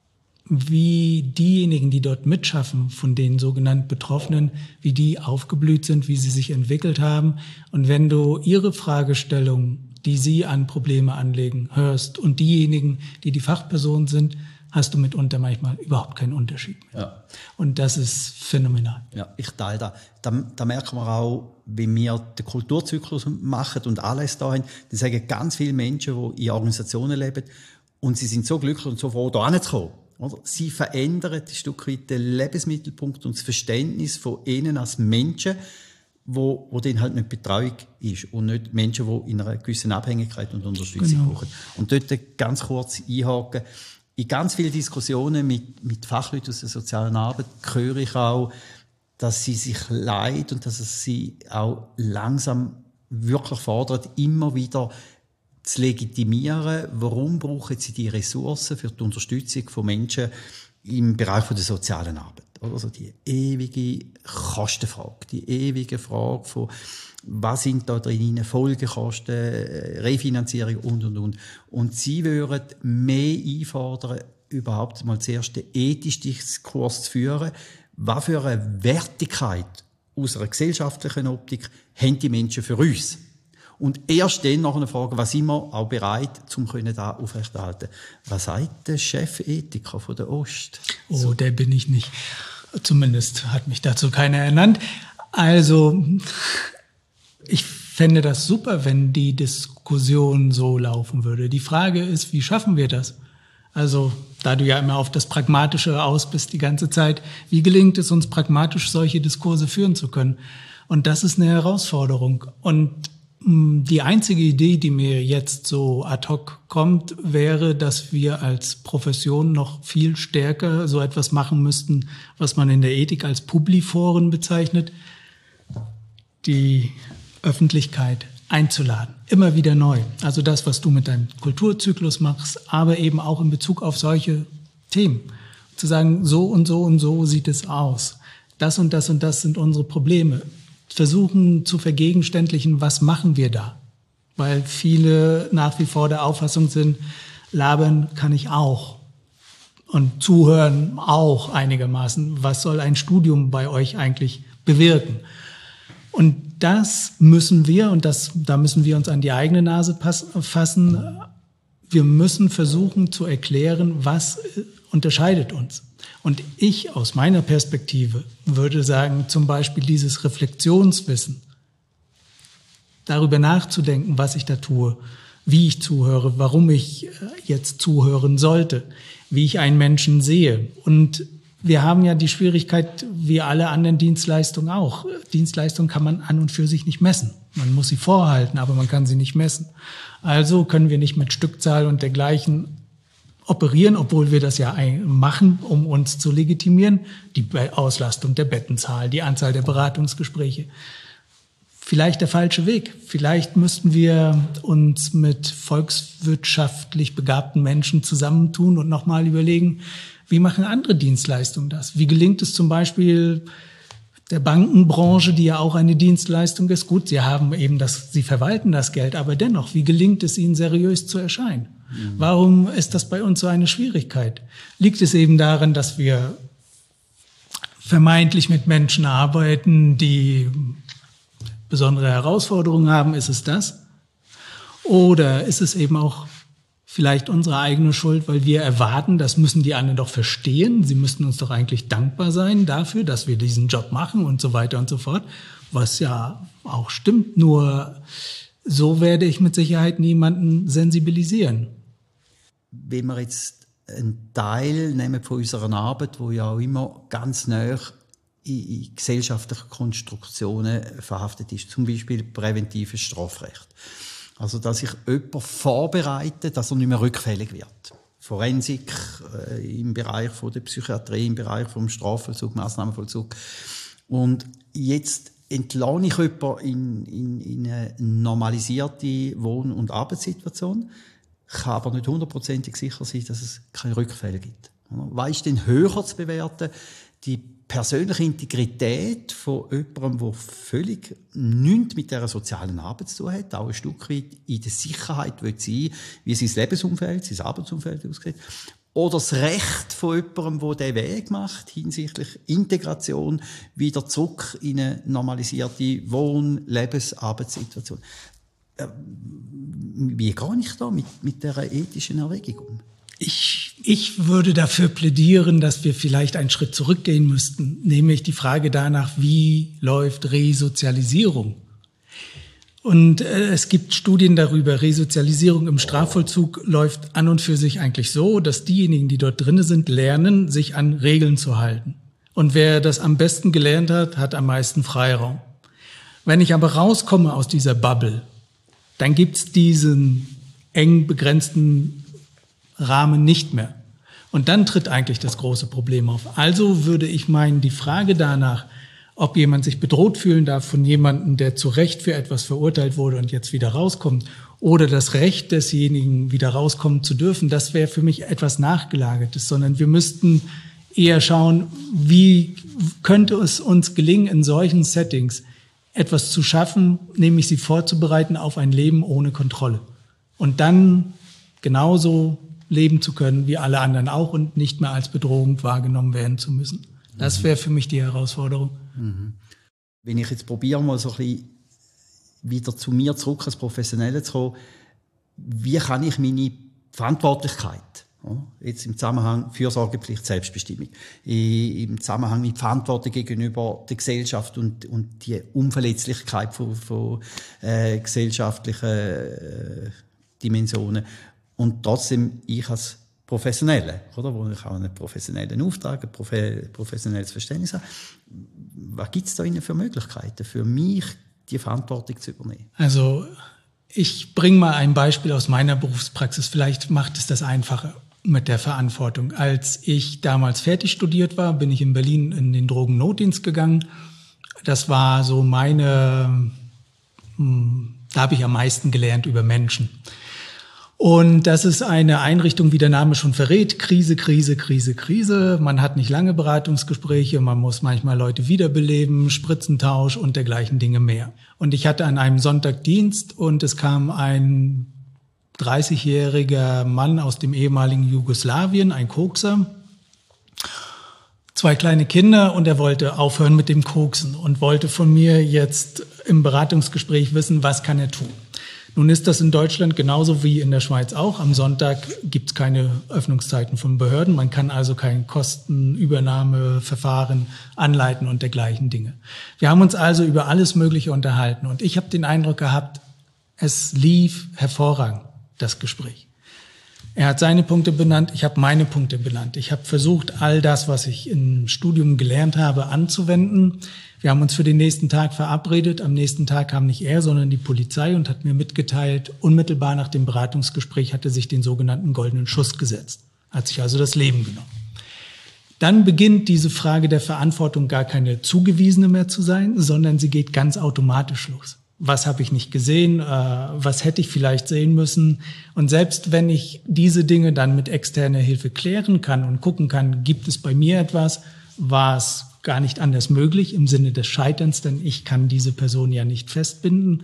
wie diejenigen, die dort mitschaffen, von den sogenannten Betroffenen, wie die aufgeblüht sind, wie sie sich entwickelt haben. Und wenn du ihre Fragestellung, die sie an Probleme anlegen, hörst und diejenigen, die die Fachpersonen sind, hast du mitunter manchmal überhaupt keinen Unterschied mehr. Ja. Und das ist phänomenal. Ja, ich teile das. Da, da merken wir auch, wie wir den Kulturzyklus machen und alles da haben. Das sagen ganz viele Menschen, die in Organisationen leben und sie sind so glücklich und so froh, da hinzukommen. Oder? Sie verändern ein Stück weit den Lebensmittelpunkt und das Verständnis von ihnen als Menschen, wo, wo dann halt nicht Betreuung ist und nicht Menschen, die in einer gewissen Abhängigkeit und Unterstützung genau. brauchen. Und dort ganz kurz einhaken. In ganz vielen Diskussionen mit, mit Fachleuten aus der sozialen Arbeit höre ich auch, dass sie sich leid und dass es sie auch langsam wirklich fordert, immer wieder zu legitimieren, warum brauchen sie die Ressourcen für die Unterstützung von Menschen im Bereich der sozialen Arbeit. Also die ewige Kostenfrage, die ewige Frage von, was sind da drin, Folgekosten, Refinanzierung und, und, und. Und sie würden mehr einfordern, überhaupt mal zuerst den ethischen Diskurs zu führen. Was für eine Wertigkeit aus einer gesellschaftlichen Optik haben die Menschen für uns? Und erst dann noch eine Frage, was sind wir auch bereit, um da aufrechterhalten? Was sagt der Chefethiker von der Ost? Oh, so. Der bin ich nicht. Zumindest hat mich dazu keiner ernannt. Also, ich fände das super, wenn die Diskussion so laufen würde. Die Frage ist, wie schaffen wir das? Also, da du ja immer auf das Pragmatische aus bist die ganze Zeit, wie gelingt es uns pragmatisch, solche Diskurse führen zu können? Und das ist eine Herausforderung. Und die einzige Idee, die mir jetzt so ad hoc kommt, wäre, dass wir als Profession noch viel stärker so etwas machen müssten, was man in der Ethik als Publiforen bezeichnet, die Öffentlichkeit einzuladen, immer wieder neu. Also das, was du mit deinem Kulturzyklus machst, aber eben auch in Bezug auf solche Themen. Zu sagen, so und so und so sieht es aus. Das und das und das sind unsere Probleme. Versuchen zu vergegenständlichen, was machen wir da? Weil viele nach wie vor der Auffassung sind, labern kann ich auch und zuhören auch einigermaßen. Was soll ein Studium bei euch eigentlich bewirken? Und das müssen wir, und das, da müssen wir uns an die eigene Nase pass, fassen, wir müssen versuchen zu erklären, was unterscheidet uns. Und ich aus meiner Perspektive würde sagen, zum Beispiel dieses Reflexionswissen, darüber nachzudenken, was ich da tue, wie ich zuhöre, warum ich jetzt zuhören sollte, wie ich einen Menschen sehe. Und wir haben ja die Schwierigkeit, wie alle anderen Dienstleistungen auch. Dienstleistungen kann man an und für sich nicht messen. Man muss sie vorhalten, aber man kann sie nicht messen. Also können wir nicht mit Stückzahl und dergleichen operieren, obwohl wir das ja machen, um uns zu legitimieren. Die Auslastung der Bettenzahl, die Anzahl der Beratungsgespräche. Vielleicht der falsche Weg. Vielleicht müssten wir uns mit volkswirtschaftlich begabten Menschen zusammentun und nochmal überlegen, wie machen andere Dienstleistungen das? Wie gelingt es zum Beispiel der Bankenbranche, die ja auch eine Dienstleistung ist? Gut, sie haben eben das, sie verwalten das Geld, aber dennoch, wie gelingt es ihnen seriös zu erscheinen? Mhm. Warum ist das bei uns so eine Schwierigkeit? Liegt es eben daran, dass wir vermeintlich mit Menschen arbeiten, die besondere Herausforderungen haben? Ist es das? Oder ist es eben auch vielleicht unsere eigene Schuld, weil wir erwarten, das müssen die anderen doch verstehen. Sie müssten uns doch eigentlich dankbar sein dafür, dass wir diesen Job machen und so weiter und so fort. Was ja auch stimmt, nur so werde ich mit Sicherheit niemanden sensibilisieren. Wenn wir jetzt einen Teil nehmen von unserer Arbeit, wo ja auch immer ganz nah in, in gesellschaftlichen Konstruktionen verhaftet ist, zum Beispiel präventives Strafrecht. Also, dass sich jemand vorbereitet, dass er nicht mehr rückfällig wird. Forensik äh, im Bereich von der Psychiatrie, im Bereich vom Strafvollzug, Massnahmenvollzug. Und jetzt entlasse ich jemanden in, in, in eine normalisierte Wohn- und Arbeitssituation, kann aber nicht hundertprozentig sicher sein, dass es keine Rückfälle gibt. Was ist denn höher zu bewerten? Die persönliche Integrität von jemandem, der völlig nichts mit dieser sozialen Arbeit zu tun hat, auch ein Stück weit in der Sicherheit will sein, wie sein Lebensumfeld, sein Arbeitsumfeld aussieht. Oder das Recht von jemandem, der diesen Weg macht, hinsichtlich Integration, wieder zurück in eine normalisierte Wohn-, Lebens-, Arbeitssituation. Wie gehe ich da mit, mit dieser ethischen Erwägung um? Ich, ich würde dafür plädieren, dass wir vielleicht einen Schritt zurückgehen müssten, nämlich die Frage danach, wie läuft Resozialisierung? Und äh, es gibt Studien darüber, Resozialisierung im Strafvollzug läuft an und für sich eigentlich so, dass diejenigen, die dort drin sind, lernen, sich an Regeln zu halten. Und wer das am besten gelernt hat, hat am meisten Freiraum. Wenn ich aber rauskomme aus dieser Bubble, dann gibt's diesen eng begrenzten Rahmen nicht mehr. Und dann tritt eigentlich das große Problem auf. Also würde ich meinen, die Frage danach, ob jemand sich bedroht fühlen darf von jemandem, der zu Recht für etwas verurteilt wurde und jetzt wieder rauskommt, oder das Recht desjenigen, wieder rauskommen zu dürfen, das wäre für mich etwas Nachgelagertes, sondern wir müssten eher schauen, wie könnte es uns gelingen, in solchen Settings etwas zu schaffen, nämlich sie vorzubereiten auf ein Leben ohne Kontrolle. Und dann genauso leben zu können wie alle anderen auch und nicht mehr als Bedrohung wahrgenommen werden zu müssen. Das wäre für mich die Herausforderung. Mhm. Wenn ich jetzt probiere, mal so ein bisschen wieder zu mir zurück als Professionelle zu kommen, wie kann ich meine Verantwortlichkeit, jetzt im Zusammenhang Fürsorgepflicht, Selbstbestimmung, im Zusammenhang mit Verantwortung gegenüber der Gesellschaft und, und die Unverletzlichkeit von, von äh, gesellschaftlichen äh, Dimensionen, und trotzdem ich als Professionelle, oder, wo ich auch einen professionellen Auftrag, ein professionelles Verständnis habe. Was gibt es da Ihnen für Möglichkeiten, für mich die Verantwortung zu übernehmen? Also ich bringe mal ein Beispiel aus meiner Berufspraxis. Vielleicht macht es das einfacher mit der Verantwortung. Als ich damals fertig studiert war, bin ich in Berlin in den Drogennotdienst gegangen. Das war so meine, da habe ich am meisten gelernt über Menschen. Und das ist eine Einrichtung, wie der Name schon verrät, Krise, Krise, Krise, Krise. Man hat nicht lange Beratungsgespräche, man muss manchmal Leute wiederbeleben, Spritzentausch und dergleichen Dinge mehr. Und ich hatte an einem Sonntag Dienst und es kam ein dreißigjähriger Mann aus dem ehemaligen Jugoslawien, ein Kokser, zwei kleine Kinder, und er wollte aufhören mit dem Koksen und wollte von mir jetzt im Beratungsgespräch wissen, was kann er tun. Nun ist das in Deutschland genauso wie in der Schweiz auch. Am Sonntag gibt es keine Öffnungszeiten von Behörden. Man kann also kein Kostenübernahmeverfahren anleiten und dergleichen Dinge. Wir haben uns also über alles Mögliche unterhalten. Und ich habe den Eindruck gehabt, es lief hervorragend, das Gespräch. Er hat seine Punkte benannt, ich habe meine Punkte benannt. Ich habe versucht, all das, was ich im Studium gelernt habe, anzuwenden. Wir haben uns für den nächsten Tag verabredet. Am nächsten Tag kam nicht er, sondern die Polizei und hat mir mitgeteilt, unmittelbar nach dem Beratungsgespräch hatte sich den sogenannten goldenen Schuss gesetzt. Hat sich also das Leben genommen. Dann beginnt diese Frage der Verantwortung gar keine zugewiesene mehr zu sein, sondern sie geht ganz automatisch los. Was habe ich nicht gesehen? Äh, was hätte ich vielleicht sehen müssen? Und selbst wenn ich diese Dinge dann mit externer Hilfe klären kann und gucken kann, gibt es bei mir etwas, war es gar nicht anders möglich im Sinne des Scheiterns, denn ich kann diese Person ja nicht festbinden.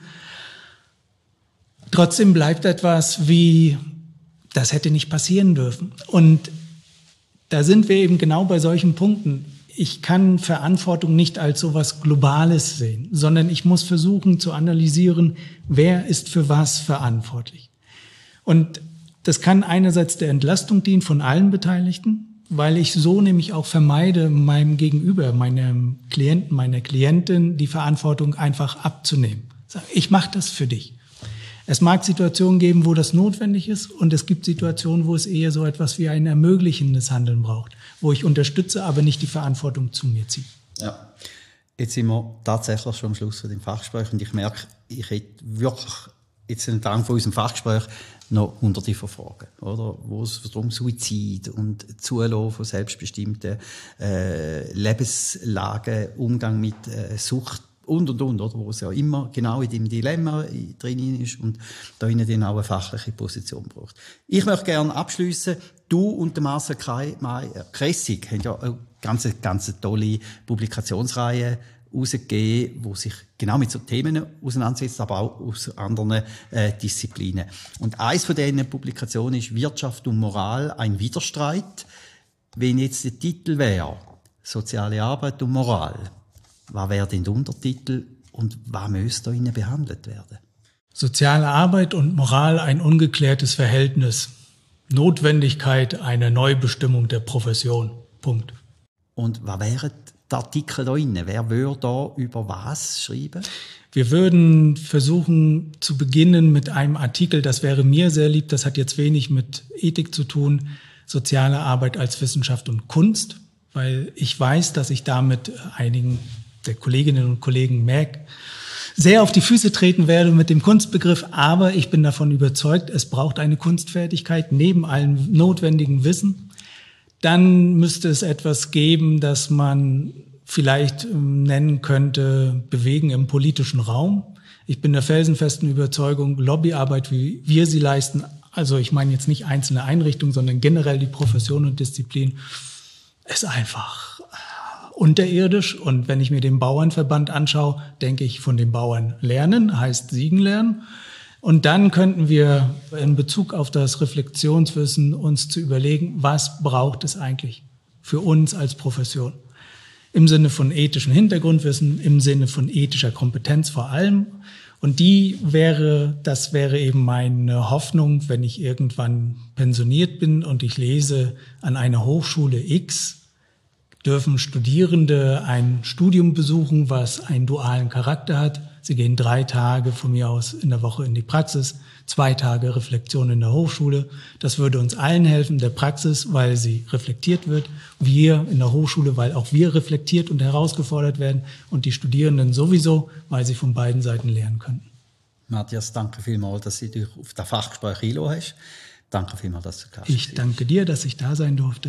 Trotzdem bleibt etwas wie, das hätte nicht passieren dürfen. Und da sind wir eben genau bei solchen Punkten. Ich kann Verantwortung nicht als so etwas Globales sehen, sondern ich muss versuchen zu analysieren, wer ist für was verantwortlich. Und das kann einerseits der Entlastung dienen von allen Beteiligten, weil ich so nämlich auch vermeide, meinem Gegenüber, meinem Klienten, meiner Klientin die Verantwortung einfach abzunehmen. Ich mache das für dich. Es mag Situationen geben, wo das notwendig ist, und es gibt Situationen, wo es eher so etwas wie ein ermöglichendes Handeln braucht, wo ich unterstütze, aber nicht die Verantwortung zu mir ziehe. Ja, jetzt sind wir tatsächlich schon am Schluss von dem Fachgespräch, und ich merke, ich hätte wirklich jetzt entlang von unserem Fachgespräch noch hunderte von Fragen, oder? Wo es darum Suizid und Zulassen von selbstbestimmten äh, Lebenslagen, Umgang mit äh, Sucht und, und, und, oder, wo es ja immer genau in dem Dilemma drin ist und da ihnen dann auch eine fachliche Position braucht. Ich möchte gerne abschliessen. Du und der Marcel Kressig haben ja eine ganz, ganz tolle Publikationsreihe rausgegeben, wo sich genau mit so Themen auseinandersetzt, aber auch aus anderen äh, Disziplinen. Und eins von diesen Publikationen ist Wirtschaft und Moral, ein Widerstreit. Wenn jetzt der Titel wäre, Soziale Arbeit und Moral, was wäre denn der Untertitel und was müsste da innen behandelt werden? Soziale Arbeit und Moral, ein ungeklärtes Verhältnis. Notwendigkeit einer Neubestimmung der Profession. Punkt. Und was wären die Artikel da innen? Wer würde da über was schreiben? Wir würden versuchen zu beginnen mit einem Artikel, das wäre mir sehr lieb, das hat jetzt wenig mit Ethik zu tun, soziale Arbeit als Wissenschaft und Kunst, weil ich weiß, dass ich damit einigen der Kolleginnen und Kollegen merke, sehr auf die Füße treten werde mit dem Kunstbegriff, aber ich bin davon überzeugt, es braucht eine Kunstfertigkeit neben allem notwendigen Wissen. Dann müsste es etwas geben, das man vielleicht nennen könnte, Bewegen im politischen Raum. Ich bin der felsenfesten Überzeugung, Lobbyarbeit, wie wir sie leisten, also ich meine jetzt nicht einzelne Einrichtungen, sondern generell die Profession und Disziplin, ist einfach unterirdisch. Und wenn ich mir den Bauernverband anschaue, denke ich, von den Bauern lernen, heißt siegen lernen. Und dann könnten wir in Bezug auf das Reflexionswissen uns zu überlegen, was braucht es eigentlich für uns als Profession? Im Sinne von ethischem Hintergrundwissen, im Sinne von ethischer Kompetenz vor allem. Und die wäre, das wäre eben meine Hoffnung, wenn ich irgendwann pensioniert bin und ich lese an einer Hochschule X, dürfen Studierende ein Studium besuchen, was einen dualen Charakter hat. Sie gehen drei Tage von mir aus in der Woche in die Praxis, zwei Tage Reflexion in der Hochschule. Das würde uns allen helfen, der Praxis, weil sie reflektiert wird. Wir in der Hochschule, weil auch wir reflektiert und herausgefordert werden. Und die Studierenden sowieso, weil sie von beiden Seiten lernen können. Matthias, danke vielmals, dass du dich auf das Fachgespräch eingeladen hast. Danke vielmals, dass du Gast Ich danke dir, dass ich da sein durfte.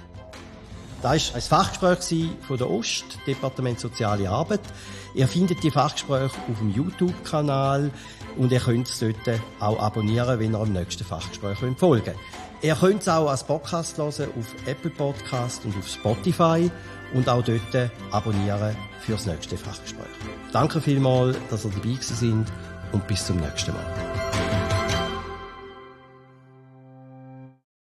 Das war ein Fachgespräch von der Ost, Departement Soziale Arbeit. Ihr findet die Fachgespräche auf dem YouTube-Kanal und ihr könnt es dort auch abonnieren, wenn ihr am nächsten Fachgespräch folgen wollt. Ihr könnt es auch als Podcast hören auf Apple Podcast und auf Spotify und auch dort abonnieren für das nächste Fachgespräch. Danke vielmals, dass ihr dabei gewesen seid und bis zum nächsten Mal.